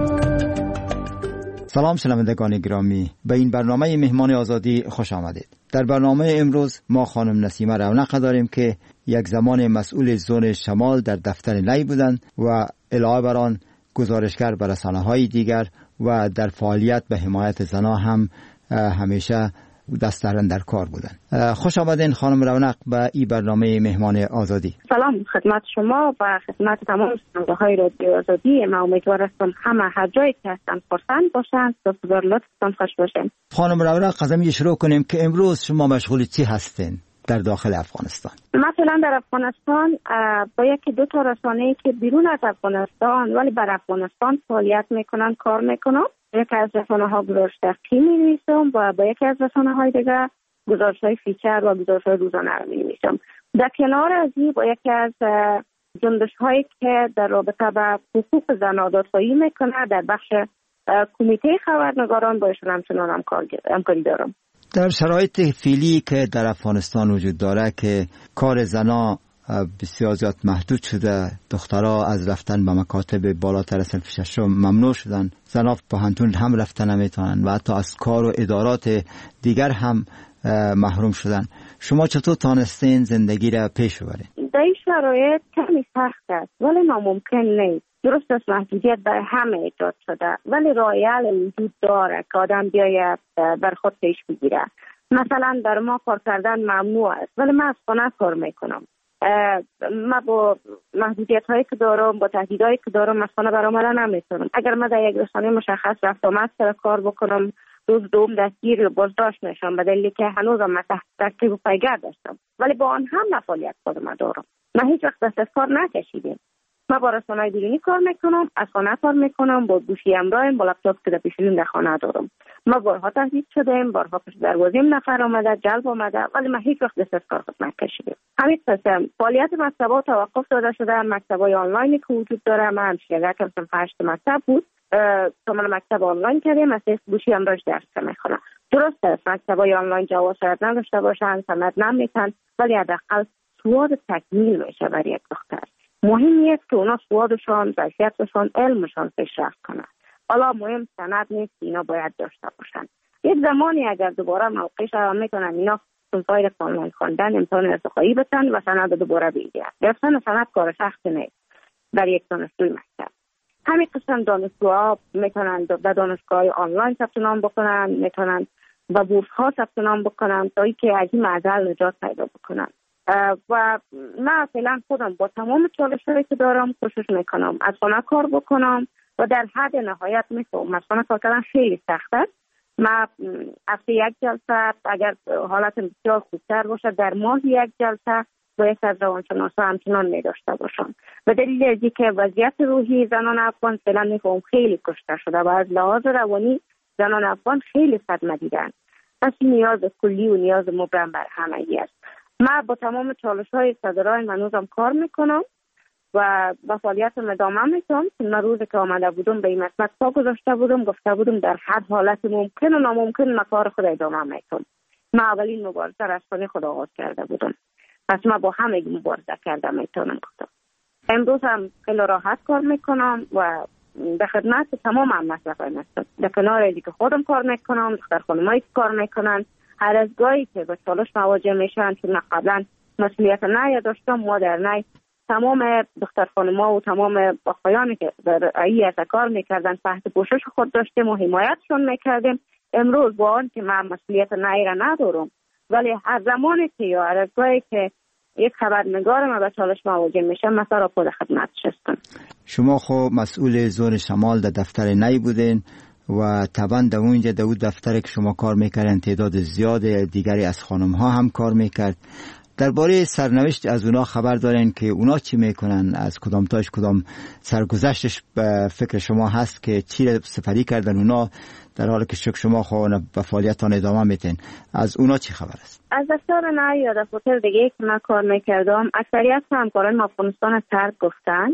سلام شنوندگان گرامی، به این برنامه مهمان آزادی خوش آمدید. در برنامه امروز ما خانم نسیمه رونق داریم که یک زمان مسئول زون شمال در دفتر نی بودند و علاوه بر آن گزارشگر بر رسانه‌های دیگر و در فعالیت به حمایت زنان هم همیشه دست در کار بودن. خوش آمدین خانم رونق به این برنامه مهمان آزادی. سلام خدمت شما و خدمت تمام شنونده های رادیو آزادی. ما امیدوار هستم همه هر جایی که هستن خرسند باشن، سپاسگزار لطفتان خوش باشین. خانم رونق از همین شروع کنیم که امروز شما مشغول چی هستین در داخل افغانستان؟ مثلا در افغانستان با یکی دو تا رسانه‌ای که بیرون از افغانستان ولی بر افغانستان فعالیت میکنن کار میکنم. یکی از رسانه‌ها گزارش دقیقی می‌نویسم و با یکی از رسانه‌های دیگر گزارش‌های فیچر و گزارش‌های روزانه رو می‌نویسم. در کنار از این با یکی از جنبش‌هایی که در رابطه با حقوق زن آزادخواهی میکنه در بخش کمیته خبرنگاران با ایشون همچنان همکاری دارم. در شرایط فعلی که در افغانستان وجود داره که کار زنا بسیار زیاد محدود شده، دخترها از رفتن به مکاتب بالاتر از صنف ششم ممنوع شدن، زنها پوهنتون هم رفتن نمیتونن و حتی از کار و ادارات دیگر هم محروم شدن. شما چطور تانستین زندگی را پیش ببرید؟ در این شرایط کمی سخت است ولی ناممکن نیست. درست است محدودیت برای همه ایجاد شده ولی راه حل وجود داره که آدم بیاید بر خود پیش بگیره. مثلا در ما کار کردن ممنوع است ولی من از خانه کار میکنم. ما با محدودیت هایی که دارم، با تهدیدهایی که دارم از خانه برآمدن نمیتونم. اگر من در یک رسانه مشخص رفت آمد سر کار بکنم، روز دوم دستگیر یا بازداشت میشم به دلیلی که هنوزم من تحت تعقیب و پیگرد داشتم ولی با آن هم فعالیت خودم دارم. من هیچ وقت دست از کار نکشیدم. من با رسانه‌های بیرونی کار میکنم، از خانه کار میکنم، با گوشی همراهم، با لپتاپ که در پیشونیم در خانه دارم. ما بارها تهدید شدیم، بارها پشت دروازیم نفر آمده، جلب آمده ولی من هیچ وقت دست از کار خود نکشیدم. همین قسم فعالیت مکتب‌ها توقف داده شده. مکتب‌های آنلاینی که وجود داره، من همشیره کردم هشت مکتب بود، تو من مکتب آنلاین کردیم، از گوشی همراهش درس میخونم. درست است مکتب‌های آنلاین جواز شاید نداشته باشن، سند نمیتن ولی حداقل سواد تکمیل میشه برای یک دختر. مهم است که اونا سوادشان، ظرفیتشان، علمشان پیشرفت کنند. حالا مهم سند نیست، اینا باید داشته باشند. یک زمانی اگر دوباره موقعش را میکنن اینا سلطای آنلاین خواندن امتحان ارتقایی بتن و سند دوباره بگیرن. گرفتن سند کار سخت نیست در یک دانشجوی مکتب. همین قسم دانشجوها میتونن در دانشگاه آنلاین ثبت نام بکنن، میتونن و بورس ها ثبت نام بکنن تا اینکه از این معضل نجات پیدا بکنن. و من فعلا خودم با تمام چالش‌هایی که دارم کوشش میکنم از خانه کار بکنم و در حد نهایت میتونم. از خانه کار کردن خیلی سخت است. من هفته یک جلسه اگر حالت بسیار خوبتر باشه در ماه یک جلسه با یک از روانشناسا همچنان میداشته باشم. به دلیل از اینکه وضعیت روحی زنان افغان فعلا میفهم خیلی کشته شده و از لحاظ روانی زنان افغان خیلی صدمه دیدن. پس نیاز کلی و نیاز مبرم بر همگی است. من با تمام چالش‌های صدرای منوزم کار میکنم و با فعالیتم ادامه میتونم. من روزی که آمده بودم به این مسئله پا گذاشته بودم، گفته بودم در هر حالت ممکن و ناممکن من کار خود ادامه میتونم. من اولین مبارزه را از خانه خود آغاز کرده بودم، پس من با همه مبارزه کرده میتونم. امروز هم خیلی راحت کار میکنم و به خدمت تمام هم مسئله هستم. در کنار ازی که خودم کار میکنم، دختر خانمایی که کار میکنن، هر از گاهی که به چالش مواجه میشن چون من قبلا مسئولیت نه داشتم، ما در نه تمام دختر خانم‌ها و تمام آقایانی که در ای از کار میکردن تحت پوشش خود داشتیم و حمایتشون میکردیم. امروز با آن که من مسئولیت نه را ندارم ولی هر زمانی که یا هر از گاهی که یک خبرنگار ما به چالش مواجه میشه مثلا را خود خدمتش هستم. شما خب مسئول زون شمال در دفتر نی بودین و طبعا در اونجا در اون دفتر که شما کار میکردن تعداد زیاد دیگری از خانم ها هم کار میکرد. درباره سرنوشت از اونا خبر دارین که اونا چی میکنن؟ از کدام تاش کدام سرگذشتش به فکر شما هست که چی سپری کردن اونا در حالی که شک شما خود به فعالیتان ادامه میتین؟ از اونا چی خبر است؟ از دفتر نه یا دفتر دیگه که من کار میکردم اکثریت همکاران افغانستان ترک گفتن.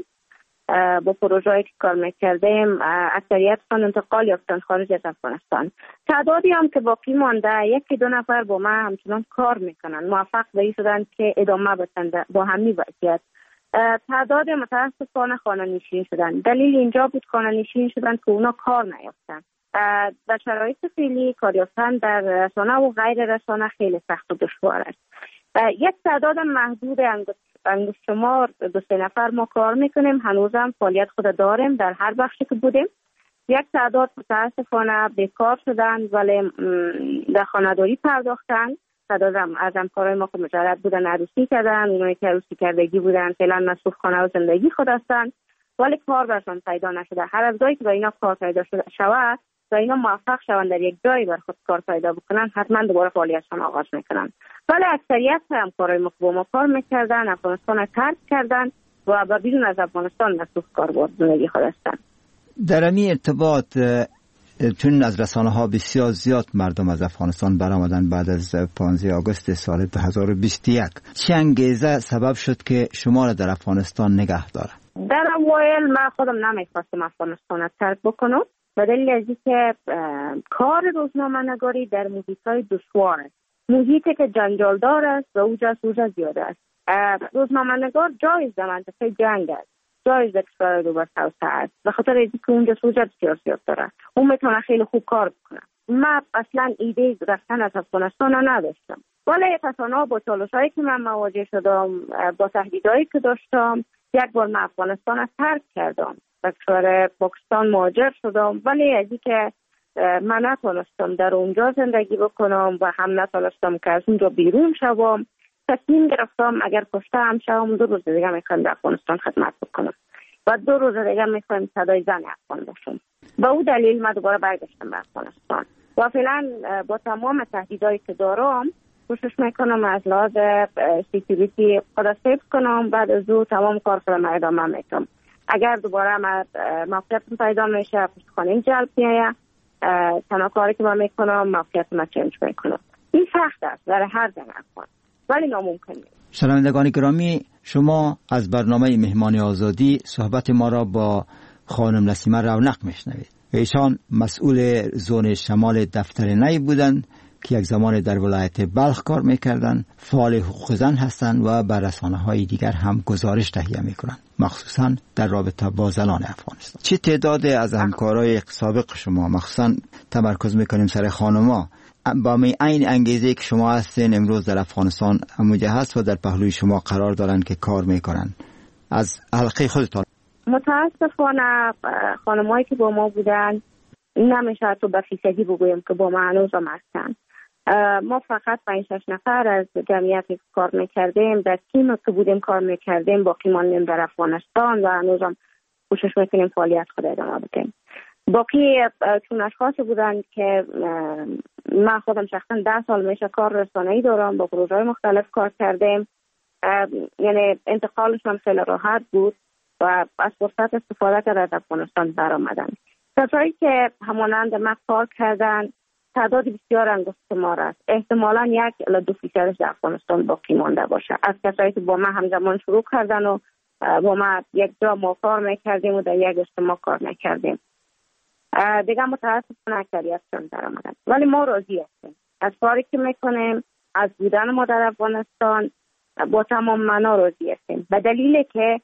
با پروژه‌ای که کار میکردیم اکثریتشون انتقال یافتن خارج از افغانستان. تعدادی هم که باقی مانده یکی دو نفر با من همچنان کار میکنن، موفق به این شدن که ادامه بدن با همین وضعیت. تعداد متاسفانه خانه نشین شدن. دلیل اینجا بود خانه نشین شدن که اونا کار نیافتن. در شرایط فعلی کار یافتن در رسانه و غیر رسانه خیلی سخت و دشوار است. یک تعداد محدود انگشت شمار دو سه نفر ما کار میکنیم، هنوزم فعالیت خود داریم در هر بخشی که بودیم. یک تعداد متاسفانه بیکار شدن ولی در خانه‌داری پرداختن. تعدادم از همکارای ما که مجرد بودن عروسی کردن، اونایی که عروسی کردگی بودن فعلا مصروف خانه و زندگی خود هستن ولی کار برشان پیدا نشده. هر از گاهی که با اینا کار پیدا شده شود و اینا موفق شوند در یک جایی بر خود کار پیدا بکنن، حتما دوباره فعالیتشان آغاز میکنن. ولی اکثریت همکارای ما که با ما کار میکردن افغانستان ترک کردن و با بیرون از افغانستان مصروف کار و زندگی خود هستن. در این ارتباط چون از رسانه ها بسیار زیاد مردم از افغانستان برآمدن بعد از پانزده آگوست سال دو هزار و بیست و یک، چه انگیزه سبب شد که شما را در افغانستان نگه داره؟ در اوایل من خودم نمیخواستم افغانستان را ترک بکنم به دلیل از اینکه کار روزنامه‌نگاری در محیط‌های دشوار است، محیطی که جنجالدار است و اوجا سوجا زیاده است. روزنامه‌نگار جایز در منطقه جنگ است، جایز در کشور رو بر توسعه است، به خاطر اینکه اونجا سوجا بسیار زیاد داره، اون میتونه خیلی خوب کار بکنه. من اصلا ایده رفتن از افغانستان را نداشتم، ولی تصانع با چالش‌هایی که من مواجه شدم، با تهدیدهایی که داشتم، یک بار من افغانستان را ترک کردم، به کشور پاکستان مهاجر شدم. ولی از اینکه من نتونستم در اونجا زندگی بکنم و هم نتونستم که از اونجا بیرون شوم، تصمیم گرفتم اگر کشته هم شوم دو روز دیگه میخوام در افغانستان خدمت بکنم و دو روز دیگه میخوام صدای زن افغان باشم. به اون دلیل من دوباره برگشتم به افغانستان و فعلا با تمام تهدیدایی که دارم کوشش میکنم از لحاظ سکیوریتی خود سیف کنم، بعد از اون تمام کار خودم ادامه میدم. اگر دوباره موقعیت پیدا میشه پشتخانه جلب میایه، تنها کاری که من میکنم موقعیت ما چنج میکنم. این سخت است برای هر زن افغان ولی ناممکن نیست. شنوندگان گرامی، شما از برنامه مهمان آزادی صحبت ما را با خانم نسیمه رونق میشنوید. ایشان مسئول زون شمال دفتر نی بودند که یک زمان در ولایت بلخ کار میکردند، فعال حقوق زن هستند و بر رسانه‌های دیگر هم گزارش تهیه میکنند، مخصوصا در رابطه با زنان افغانستان. چه تعداد از همکارای سابق شما مخصوصا تمرکز میکنیم سر خانم‌ها با می این انگیزه که شما هستین امروز در افغانستان همونجا هست و در پهلوی شما قرار دارن که کار میکنن، از حلقه خودتان؟ متاسفانه خانمایی که با ما بودن نمیشه تو به فیصدی بگویم که با ما هنوز هم هستن. ما فقط پنج شش نفر از جمعیتی که کار میکردیم در تیم که بودیم کار میکردیم باقی ماندیم در افغانستان و هنوز هم کوشش میکنیم فعالیت خود ادامه بدیم. باقی چون اشخاصی بودن که من خودم شخصا ده سال میشه کار رسانه‌ای دارم، با پروژه‌های مختلف کار کردیم، یعنی انتقالشون خیلی راحت بود و از فرصت استفاده کرده از افغانستان برآمدن. کسایی که همانند من کار کردن تعداد بسیار انگشت شمار است، احتمالاً یک الی دو فیصدش در افغانستان باقی مانده باشه از کسایی که با من همزمان شروع کردن و با من یک جا ما کار میکردیم و در یک اجتماع کار میکردیم. دیگه متاسفانه اکثریتشون در آمدن، ولی ما راضی هستیم از کاری که میکنیم، از بودن ما در افغانستان با تمام معنا راضی هستیم، به دلیل که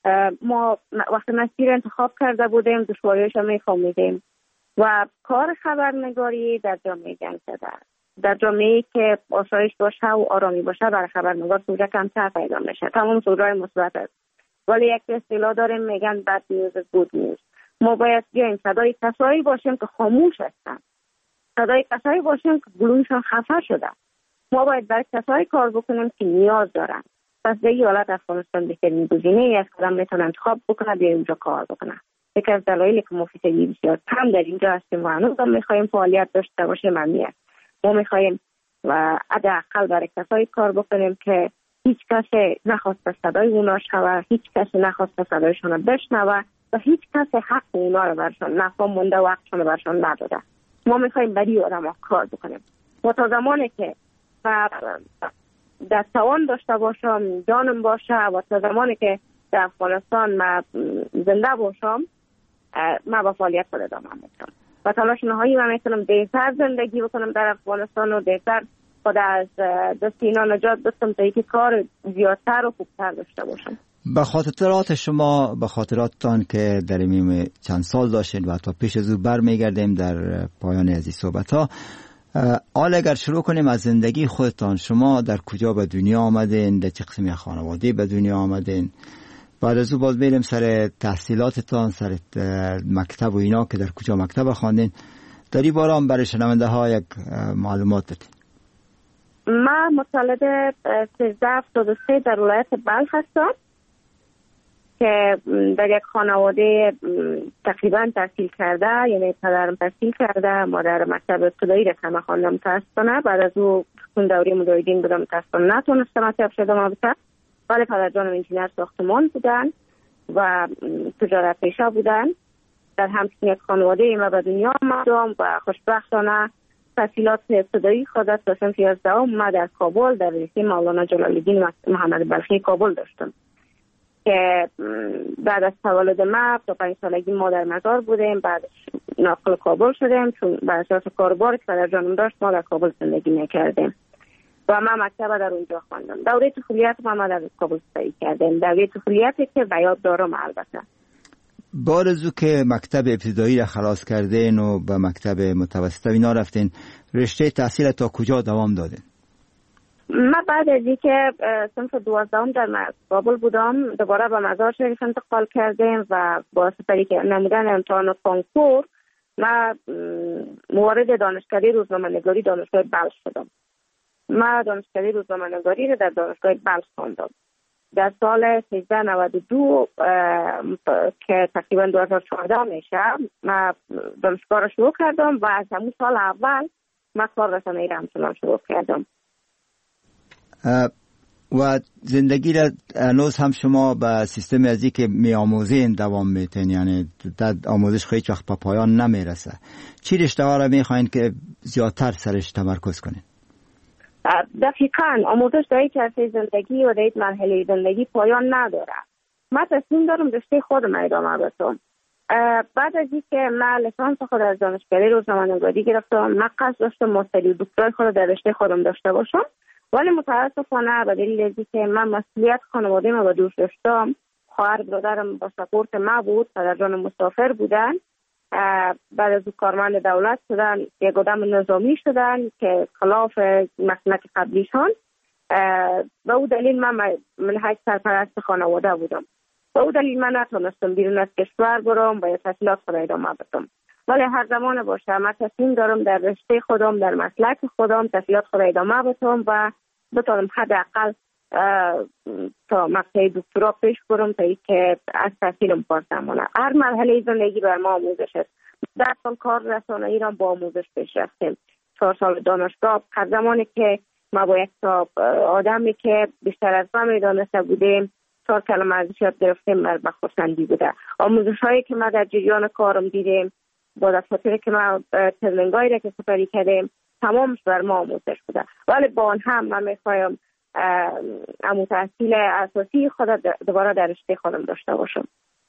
ما وقتی مسیر انتخاب کرده بودیم دشواریش رو میفهمیدیم و کار خبرنگاری در جامعه جنگ شده است. در جامعه‌ای که آسایش باشه و آرامی باشه برای خبرنگار سوژه کمتر پیدا میشه، تمام سوژه‌های مثبت است، ولی یک اصطلاح داریم میگن بد نیوز گود نیوز. ما باید بیایم صدای کسایی باشیم که خاموش هستن، صدای کسایی باشیم که گلویشون خفه شده. ما باید برای کسایی کار بکنیم که نیاز دارن. پس به این حالت افغانستان بهترین گزینه‌ای است که آدم میتونه انتخاب بکنه بیایم اونجا کار بکنه. یکی از دلایلی که ما فیصدی بسیار کم در اینجا هستیم و هنوز هم میخوایم فعالیت داشته باشیم همین است. ما میخوایم و حداقل برای کسایی کار بکنیم که هیچ کسی نخواسته صدای اونا شوه، هیچ کسی نخواسته صدایشون بشنوه و هیچ کسی حق اونا رو برشان نفهم مونده و حقشون رو برشان نداده. ما میخوایم برای آدم ها کار بکنیم و تا زمانی که در توان داشته باشم، جانم باشه و تا زمانی که در افغانستان من زنده باشم من با فعالیت خود ادامه میدم و تلاش نهایی من میکنم بهتر زندگی بکنم در افغانستان و بهتر خود از دست اینا نجات بدم تا اینکه کار زیادتر و خوبتر داشته باشم. به خاطرات شما، به خاطراتتان که در این چند سال داشتین و تا پیش از او برمیگردیم در پایان از این صحبت ها، حالا اگر شروع کنیم از زندگی خودتان، شما در کجا به دنیا آمدین؟ در چه قسمی خانواده به دنیا آمدین؟ بعد از او باز بریم سر تحصیلاتتان، سر مکتب و اینا که در کجا مکتب خواندین. در این باره هم برای شنونده ها یک معلومات بدین. من متولد سیزده هفتاد و سه در ولایت بلخ هستم که در یک خانواده تقریبا تحصیل کرده، یعنی پدرم تحصیل کرده، مادر مکتب ابتدایی را که خواندم متاسفانه. بعد از او اون دوره مدرسین بودم، متاسفانه نتونستم مکتب شدم البته، ولی پدرجانم انجینر ساختمان بودن و تجارت پیشه بودن. در همچین یک خانواده ما به دنیا آمدم و خوشبختانه تحصیلات ابتدایی خود از صنف یازدهم ما در کابل در رشته مولانا جلال الدین محمد بلخی کابل داشتم که بعد از تولد ما تا پنج سالگی ما در مزار بودیم. بعد ناقل کابل شدیم چون بر اساس کاربار که پدرجانم داشت ما در کابل زندگی میکردیم و من مکتب در اونجا خواندم. دوره طفولیت ما در کابل سپری کردیم، دوره طفولیتی که به یاد دارم. البته بعد از او که مکتب ابتدایی را خلاص کردین و به مکتب متوسطه اینا رفتین، رشته تحصیل تا کجا دوام دادین؟ من بعد از اینکه صنف دوازدهم در کابل بودم دوباره به مزار شریف انتقال کردیم و با سپری نمودن امتحان کنکور من موارد دانشکده روزنامه‌نگاری دانشگاه بلخ شدم. من دانشکده روزنامه‌نگاری را در دانشگاه بلخ خواندم. در سال سیزده نود و دو که تقریبا دو هزار و چهارده میشه من دانشگاه را شروع کردم و از همون سال اول من کار رسانه‌ای را همچنان شروع کردم. و زندگی را هنوز هم شما به سیستم ازی که می آموزین دوام میتین، یعنی در آموزش خیلی وقت به پایان نمیرسه؟ چی رشته ها را میخواین که زیادتر سرش تمرکز کنین؟ دقیقاً آموزش در یک عرصه زندگی و در یک مرحله زندگی پایان نداره. من تصمیم دارم رشته خودم ادامه بدم. بعد از اینکه من لیسانس خود از دانشکده روزنامه‌نگاری گرفتم، من قصد داشتم ماستری و دکترای خود در رشته خودم داشته باشم، ولی متاسفانه به دلیل اینکه من مسئولیت خانواده ما به دوش داشتم، خواهر برادرم با سپورت ما بود، پدرجانم مسافر بودن، بعد از کارمند دولت شدن، یک آدم نظامی شدن که خلاف مسلک قبلیشان. به او دلیل من منهج سرپرست خانواده بودم. به او دلیل من نتونستم بیرون از کشور برم و یا تحصیلات خود ادامه بدم. ولی هر زمان باشه من تصمیم دارم در رشته خودم، در مسلک خودم تحصیلات خود ادامه بدم و بتونم حداقل تا مقطع دکترا پیش برم تا اینکه از تحصیلم پاس نمانه. هر مرحله زندگی بر ما آموزش است. در سال کار رسانه‌ای را با آموزش پیش رفتیم. چهار سال دانشگاه، هر زمانی که ما با یک آدمی که بیشتر از ما میدانسته بودیم چهار کلمه ازش یاد گرفتیم، بر خرسندی بوده. آموزش هایی که ما در جریان کارم دیدیم با دفاتری که ما ترنینگایی را که سپری کردیم تمامش بر ما آموزش بوده. ولی با آن هم من میخوایم امو تحصیل اساسی خود دوباره در رشته خودم داشته باشم.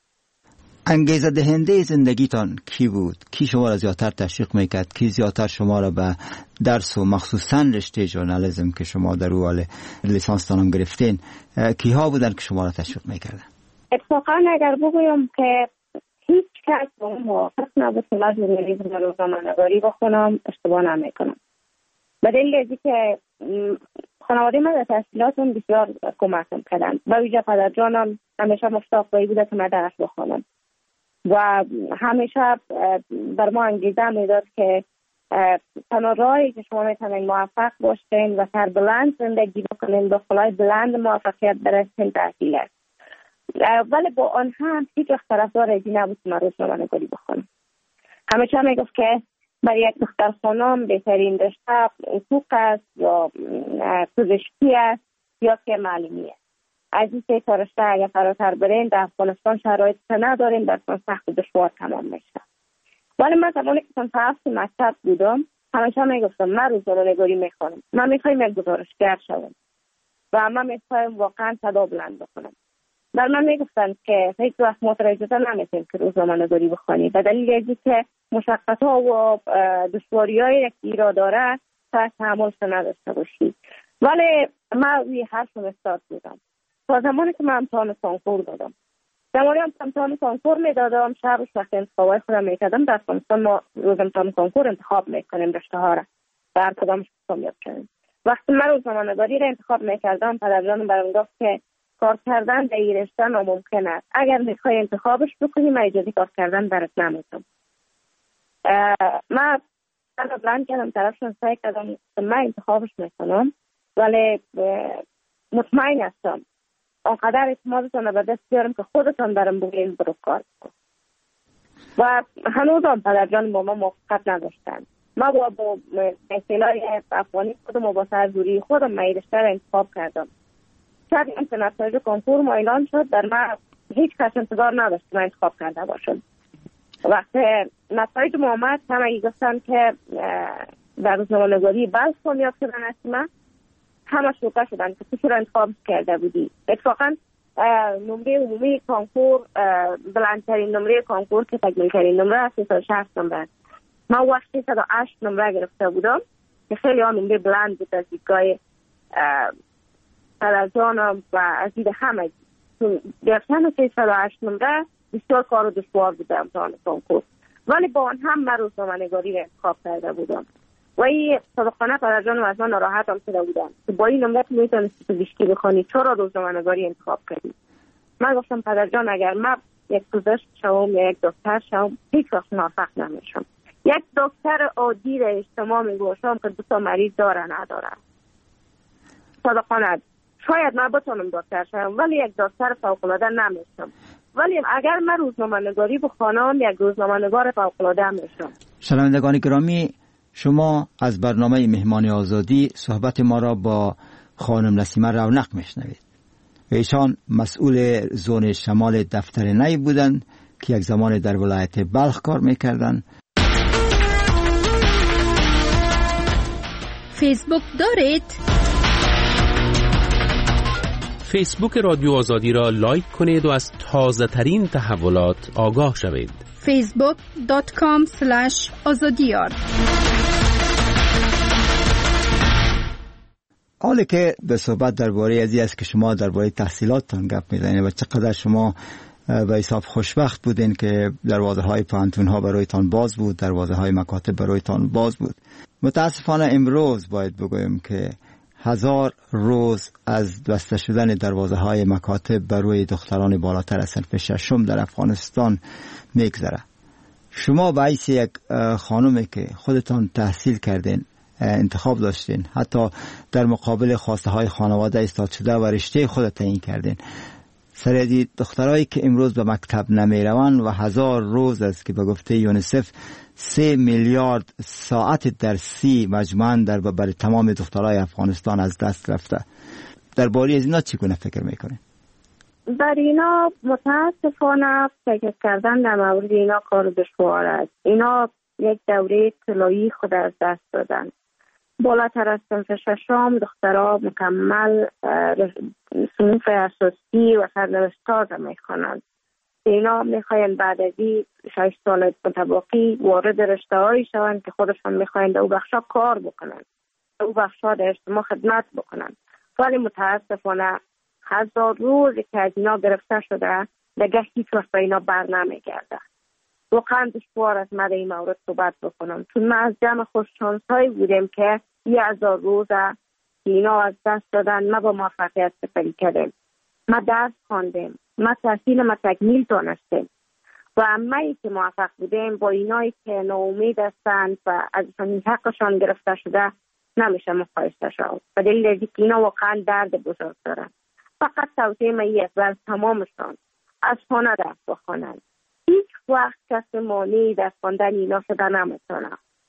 انگیزه دهنده زندگیتان کی بود؟ کی شما را زیادتر تشویق میکرد؟ کی زیادتر شما را به درس و مخصوصا رشته ژورنالیسم که شما در اول لیسانس تانم گرفتین، کی ها بودن که شما را تشویق میکردن؟ اتفاقا اگر بگویم که هیچ کس با اون موافق نبود که من ژورنالیسم و روزنامه‌نگاری بخونم، اشتباه نمیکنم. به دلیل اینکه که خانواده من در تحصیلاتم بسیار کمکم کردن. با ویژه پدرجانم همیشه مشتاق بوده که من درس بخونم و همیشه بر ما انگیزه میداد که تنها راهی که شما میتونید موفق باشین و سربلند زندگی بکنین، به خلای بلند موفقیت برسین، تحصیل است. ولی با آن هم هیچ وقت طرفدار ازی نبود که من روزنامه‌نگاری بخونم. همیشه میگفت که برای یک دختر خانم بهترین رشته حقوق است یا پزشکی است یا که معلمی است. از این سه تا رشته اگر فراتر برین در افغانستان شرایط ندارین، در سخت و دشوار تمام میشه. ولی من زمانی که صنف هفت مکتب بودم همیشه میگفتم من روزنامه‌نگاری میخوانم، من میخوایم یک گزارشگر شوم و من میخوایم واقعا صدا بلند بکنم. در من میگفتن که هیچ وقت متوجه نمیشین که روزنامه‌نگاری بخونی، به دلیل اینکه مشقت‌ها و دشواری‌هایی که ایرا داره تا تحملش نداشته باشی. ولی من روی حرفم استاد بودم تا زمانی که من امتحان کنکور دادم. زمانی هم امتحان کنکور میدادم، شب وقت انتخابای خودم میکردم. در افغانستان ما روز امتحان کنکور انتخاب میکنیم رشته ها را و هر کدامش کامیاب کردیم. وقتی من روزنامه‌نگاری را انتخاب میکردم پدرجانم برام گفت که کار کردن در این رشته ناممکن است. اگر میخوای انتخابش بکنی من اجازه کار کردن برات نمیدم. من انا بلند کردم طرفشون سعی کردم من انتخابش میکنم، ولی مطمئن هستم آنقدر اعتمادتان به دست بیارم که خودتان برام بگوین برو کار کن. و هنوز هم پدرجان با ما موافقت نداشتن. ما با با اصطلاح افغانی خودم و با سرزوری خودم من رشته را انتخاب کردم. شب هم که نتایج کنکور ما اعلان شد در من هیچ کس انتظار نداشت من انتخاب کرده باشم. وقتی نتایج ما آمد همه گفتن که در روزنامه‌نگاری بلخ کامیاب شدن است. من همه شوکه شدن که تو چرا انتخاب کرده بودی. اتفاقا نمره عمومی کنکور بلندترین نمره کنکور که تکمیل ترین نمره است سیصد و شصت نمره. من وقتی سیصد و هشت نمره گرفته بودم که خیلی ها نمره بلند بود از دیدگاه پدرجانم و از دید همه. گرفتن سیصد و هشت نمره بسیار کار و دشوار بوده امتحان کنکور، ولی با آن هم من روزنامه‌نگاری را انتخاب کرده بودم و این صادقانه پدرجانم از من ناراحت هم شده بودم که با این نمره تو میتونستی تو بیشکی بخونی، چرا روزنامه‌نگاری انتخاب کردی؟ من گفتم پدرجان اگر من یک پزشک شوم یا یک دکتر شوم هیچ وقت موفق نمیشم. یک دکتر عادی را اجتماع میگوشم که دو تا مریض داره نداره. صادقانه شاید من بتونم دکتر شوم ولی یک دکتر فوق‌العاده نمیشم. ولی اگر من روزنامه‌نگاری بخوانم یک روزنامه‌نگار فوق‌العاده میشم. شنوندگان گرامی، شما از برنامه مهمان آزادی صحبت ما را با خانم نسیمه رونق میشنوید. ایشان مسئول زون شمال دفتر نی بودند که یک زمان در ولایت بلخ کار میکردند. فیسبوک دارید؟ فیسبوک رادیو آزادی را لایک کنید و از تازه ترین تحولات آگاه شوید. فیسبوک دات کام اسلش آزادیار. حالا که به صحبت درباره ازی است که شما درباره تحصیلاتتان گپ میزنید و چقدر شما به حساب خوشبخت بودین که دروازه های پانتون ها برایتان باز بود، دروازه های مکاتب برایتان باز بود. متاسفانه امروز باید بگویم که هزار روز از بسته شدن دروازه های مکاتب برای دختران بالاتر از صنف ششم در افغانستان میگذره. شما به حیث یک خانومی که خودتان تحصیل کردین، انتخاب داشتین، حتی در مقابل خواسته های خانواده ایستاد شده و رشته خود تعیین کردین، سر دخترایی که امروز به مکتب نمی روند و هزار روز است که به گفته یونیسف سه میلیارد ساعت درسی مجموعاً در برای تمام دخترای افغانستان از دست رفته. درباره از اینا چگونه فکر میکنین؟ در اینا متاسفانه فکر کردن در مورد اینا کار دشوار است. اینا یک دوره طلایی خود از دست دادن. بالاتر از صنف ششم دخترها مکمل صنف اساسی و سرنوشت‌ها را میخوانند. اینا میخواین بعد از این شش سال متباقی وارد رشته‌هایی شوند که خودشان میخواین در او بخشا کار بکنند، در او بخشا در اجتماع خدمت بکنند. ولی متاسفانه هزار روز که از اینا گرفته شده دیگه هیچ وقت به اینا بر نمیگرده. واقعا دشوار است من در این مورد صحبت بکنم، چون ما از جمع خوششانس‌هایی بودیم که یه هزار روزه اینا از دست دادن، ما با موفقیت سپری کردیم، ما درس خواندیم، ما تحصیل ما تکمیل دانستیم و همه‌ای که موفق بودیم با اینایی که ناامید هستند و ازشان حقشان گرفته شده نمیشه مقایسه شد. به دلیل اینکه اینا واقعا درد بزرگ دارن. فقط توصیه من یک بر تمامشان از خانه درس بخوانند. هیچ وقت کسی مانعی در خواندن اینا شده نمیتونه.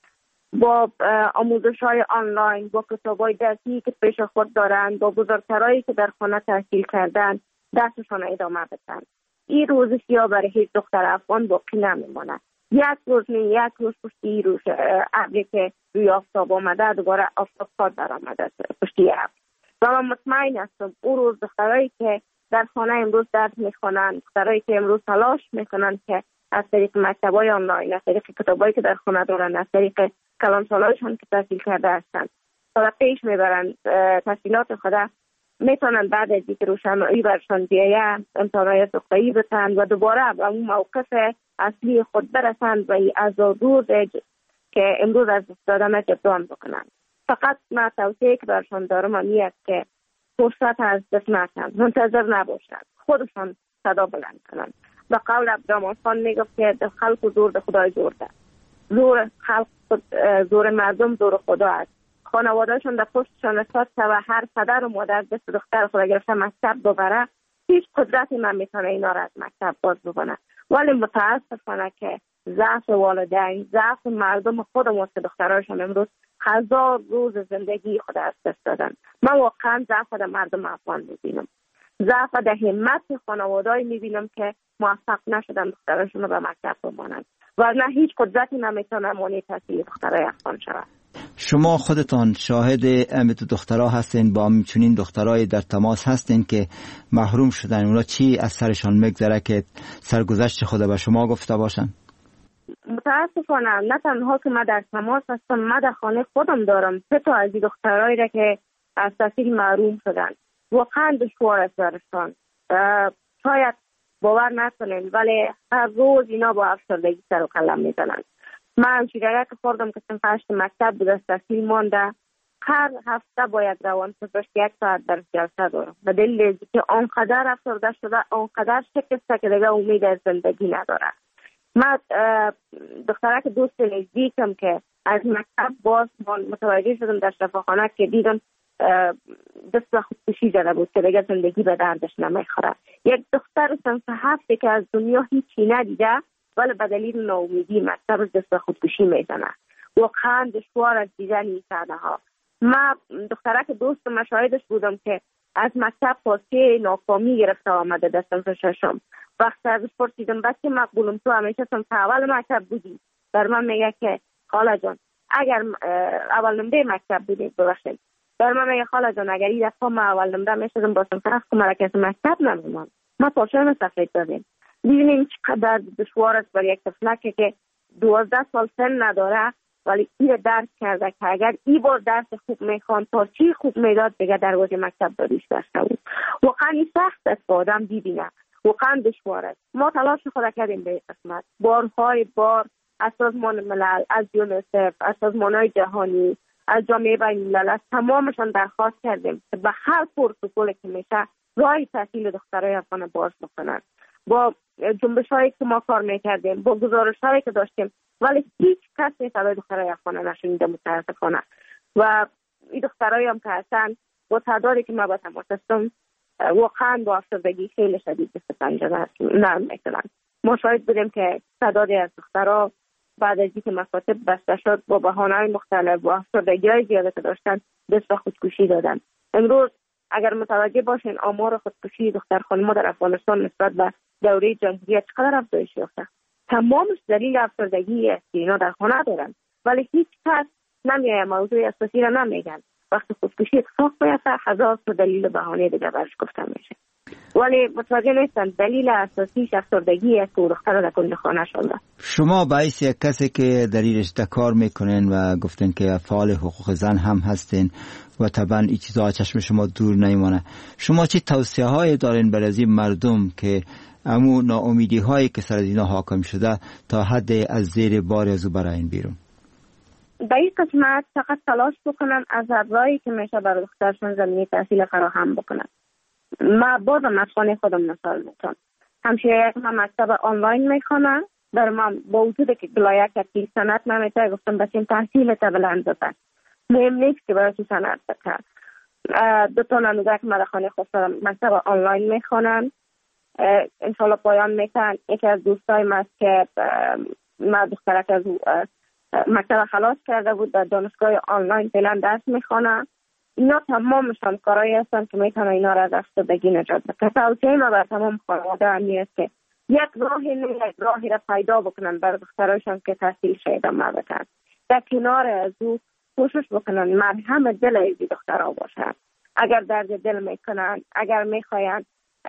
با آموزش های آنلاین، با کتاب های درسی که پیش خود دارند، با بزرگترهایی که در خانه تحصیل کردن درسشان ادامه بدن. این روزش یا برای هیچ دختر افغان باقی نمیمونه. یک روز نه یک روز پشتی روز ابری که روی آفتاب آمده دوباره آفتاب خود در آمده پشتی ابر. و من مطمئن هستم اون روز دخترایی که در خانه امروز درس میخوانند، دخترایی که امروز تلاش میکنند که از طریق مکتبای آنلاین، از طریق کتابایی که در خانه دارن، از طریق کلانسالایشان که تحصیل کرده هستند تا پیش میبرند تحصیلات خود، میتونن بعد از اینکه روشنایی برشان بیایه امتحانات نقطه‌ای بتن و دوباره به اون موقف اصلی خود برسند و از روز که امروز از دادن اقدام بکنن. فقط ما توصیه که برشان دارم اینه که فرصت از دست نکنن، منتظر نباشند، خودشان صدا بلند کنند. به قول عبدالرحمن خان میگفت که خلق و زور خدای زور ده. زور خلق زور مردم زور خدا است. خانوادهشون در پشتشان اساس و هر پدر و مادر دست دختر خود گرفته مکتب ببره، هیچ قدرتی نمیتونه اینا را از مکتب باز بکنه. ولی متاسفانه که ضعف والدین، ضعف مردم خودمون که دخترایشون امروز هزار روز زندگی خود از دست دادن. من واقعا ضعف در مردم افغان میبینم، ضعف در همت خانواده‌ای میبینم که موفق نشدن دخترایشون رو به مکتب بمانند، ورنه هیچ قدرتی نمیتونه مانع تحصیل دخترای افغان شود. شما خودتان شاهد امت دخترها هستین، با همچنین دخترای در تماس هستین که محروم شدن، اونا چی از سرشان میگذره که سرگذشت خود به شما گفته باشن؟ متاسفانه نه تنها که من در تماس هستم، من در خانه خودم دارم سه تا از این دخترایی را که از تحصیل محروم شدن. واقعا دشوار است برشان، شاید باور نکنین ولی هر روز اینا با افسردگی سر و کله میزنن. من شیرایت خوردم که صنف هشت مکتب بود از تحصیل مانده، هر هفته باید روان پزشک یک ساعت در جلسه دارم به دلیل که آنقدر افسرده شده، آنقدر شکسته که دیگه امید از زندگی نداره. من دخترک دوست نزدیکم که از مکتب باز متوجه شدم در شفاخانه که دیدم دست به خودکشی زده بود که دیگه زندگی به دردش نمیخوره. یک دختر صنف هفته که از دنیا هیچی ندیده ولی به دلیل ناامیدی مکتب از دست به خودکشی میزنه. واقعا دشوار از دیدن این صحنه ها. من دخترک دوست مشاهدش بودم که از مکتب پاسه ناکامی گرفته آمده در صنف ششم. وقتی ازش پرسیدم بچه مقبولم تو همیشه صنف اول مکتب بودی؟ در من میگه که خاله جان اگر اول نمره مکتب بودی ببخشید. در من میگه خاله جان اگر این دفعه ما اول نمره میشدم با صنف هفت مرکز مکتب نمیمان. ما پاشویم سفید دادیم. ببینیم چقدر دشوار است برای یک طفلک که دوازده سال سن نداره ولی این درک کرده که اگر ای بار درس خوب میخوان تا چی خوب میداد دیگه دروازه مکتب داریش داشته بود. واقعا این سخت است که آدم ببینه، واقعا دشوار است. ما تلاش خود کردیم به قسمت بارهای بار از سازمان ملل، از یونیسف، از سازمانهای جهانی، از جامعه بین الملل، از تمامشان درخواست کردیم که به هر پروتکلی که میشه راه تحصیل دخترای افغان باز بکنن. با جنبش هایی که ما کار میکردیم، با گزارش هایی که داشتیم ولی هیچ کسی صدای دخترای افغان نشنیده متاسفانه. و این دخترایی هم که هستن با تعدادی که ما با تماس هستم واقعا با افسردگی خیلی شدید دست پنجه نرم میکنن. ما شاهد بودیم که تعدادی از دخترها بعد از اینکه مکاتب بسته شد با بهانه‌های مختلف و افسردگی های زیاده که داشتن دست به خودکشی دادن. امروز اگر متوجه باشین آمار خودکشی دختر خانم‌ها در افغانستان نسبت به دوره جمهوریت چقدر افزایش یافته. تمامش دلیل افسردگی است که اینا در خانه دارن ولی هیچ کس نمیایه موضوع اساسی را نمیگن. وقتی خودکشی اتفاق میفته هزار تا دلیل بهانه دیگه برش گفته میشه ولی متوجه نیستن دلیل اساسیش افسردگی است که دختر در کل خانه شده. شما باعث یک کسی که در این رشته کار میکنین و گفتن که فعال حقوق زن هم هستین و طبعا این چیزا چشم شما دور نمیمونه، شما چی توصیه های دارین برای این مردم که امو ناامیدی هایی که سر اینا حاکم شده تا حد از زیر بار از او براین بیرون؟ در این قسمت فقط تلاش بکنن از راهی که میشه برای دخترشون زمینه تحصیل فراهم بکنن. ما بازم از خانه خودم مثال میتونم. همشه یک من مکتب آنلاین میخوانم، در من با وجود که گلایه که سنت نمیتونه گفتم بچیم تحصیل تا بلند بکن. مهم نیست که برای تو سنت بکن. دو تا نموزه که من در خانه خودم مکتب آنلاین میخوانم. انشالله پایان میتن. یکی از دوستای من است که ما دخترک از مکتب خلاص کرده بود در دانشگاه آنلاین فعلا درس میخوانم. اینا تمامشان کارایی هستن که میتونه اینا را از افسردگی نجات بده. توصیه ما بر تمام خانواده همی است که یک راهی نه یک راهی را پیدا بکنن برای دخترایشان که تحصیل شده ما بکن. در کنار از او کوشش بکنن مرهم دل از دخترها باشن. اگر درد دل میکنن، اگر میخواین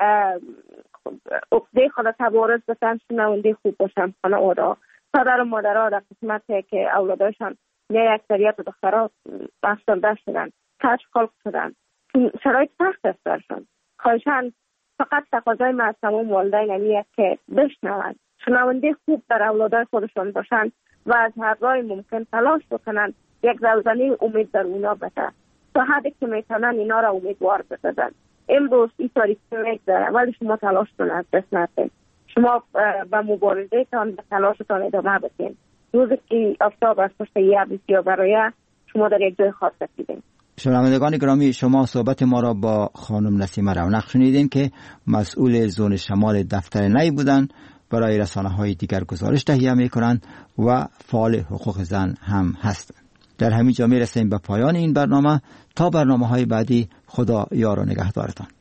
عقده خود تبارز بسن شنونده خوب باشن خانواده. پدر و مادرها در قسمتی که اولاداشان نه اکثریت دخترها افسرده شدن، کج خلق شدن، شرایط سخت است برشان. خواهشاً فقط تقاضای ما از تمام والدین اینه که بشنوند، شنونده خوب در اولادای خودشان باشند و از هر راه ممکن تلاش بکنند یک زلزله امید در اونا بده تا حدی که میتونن اینا را امیدوار بسازند. امروز این تاریخی میگذره ولی شما تلاش کنید، از دست ندید. شما به مبارزه تان به تلاشتان ادامه بدین. روزی که آفتاب از پشت یه بسیار برای شما در یک جای خاص رسیدین. شنوندگان گرامی، شما صحبت ما را با خانم نسیمه رونق شنیدین که مسئول زون شمال دفتر نی بودند، برای رسانه های دیگر گزارش تهیه می کنند و فعال حقوق زن هم هستند. در همین جا می رسیم به پایان این برنامه. تا برنامه های بعدی، خدا یار و نگهدارتان.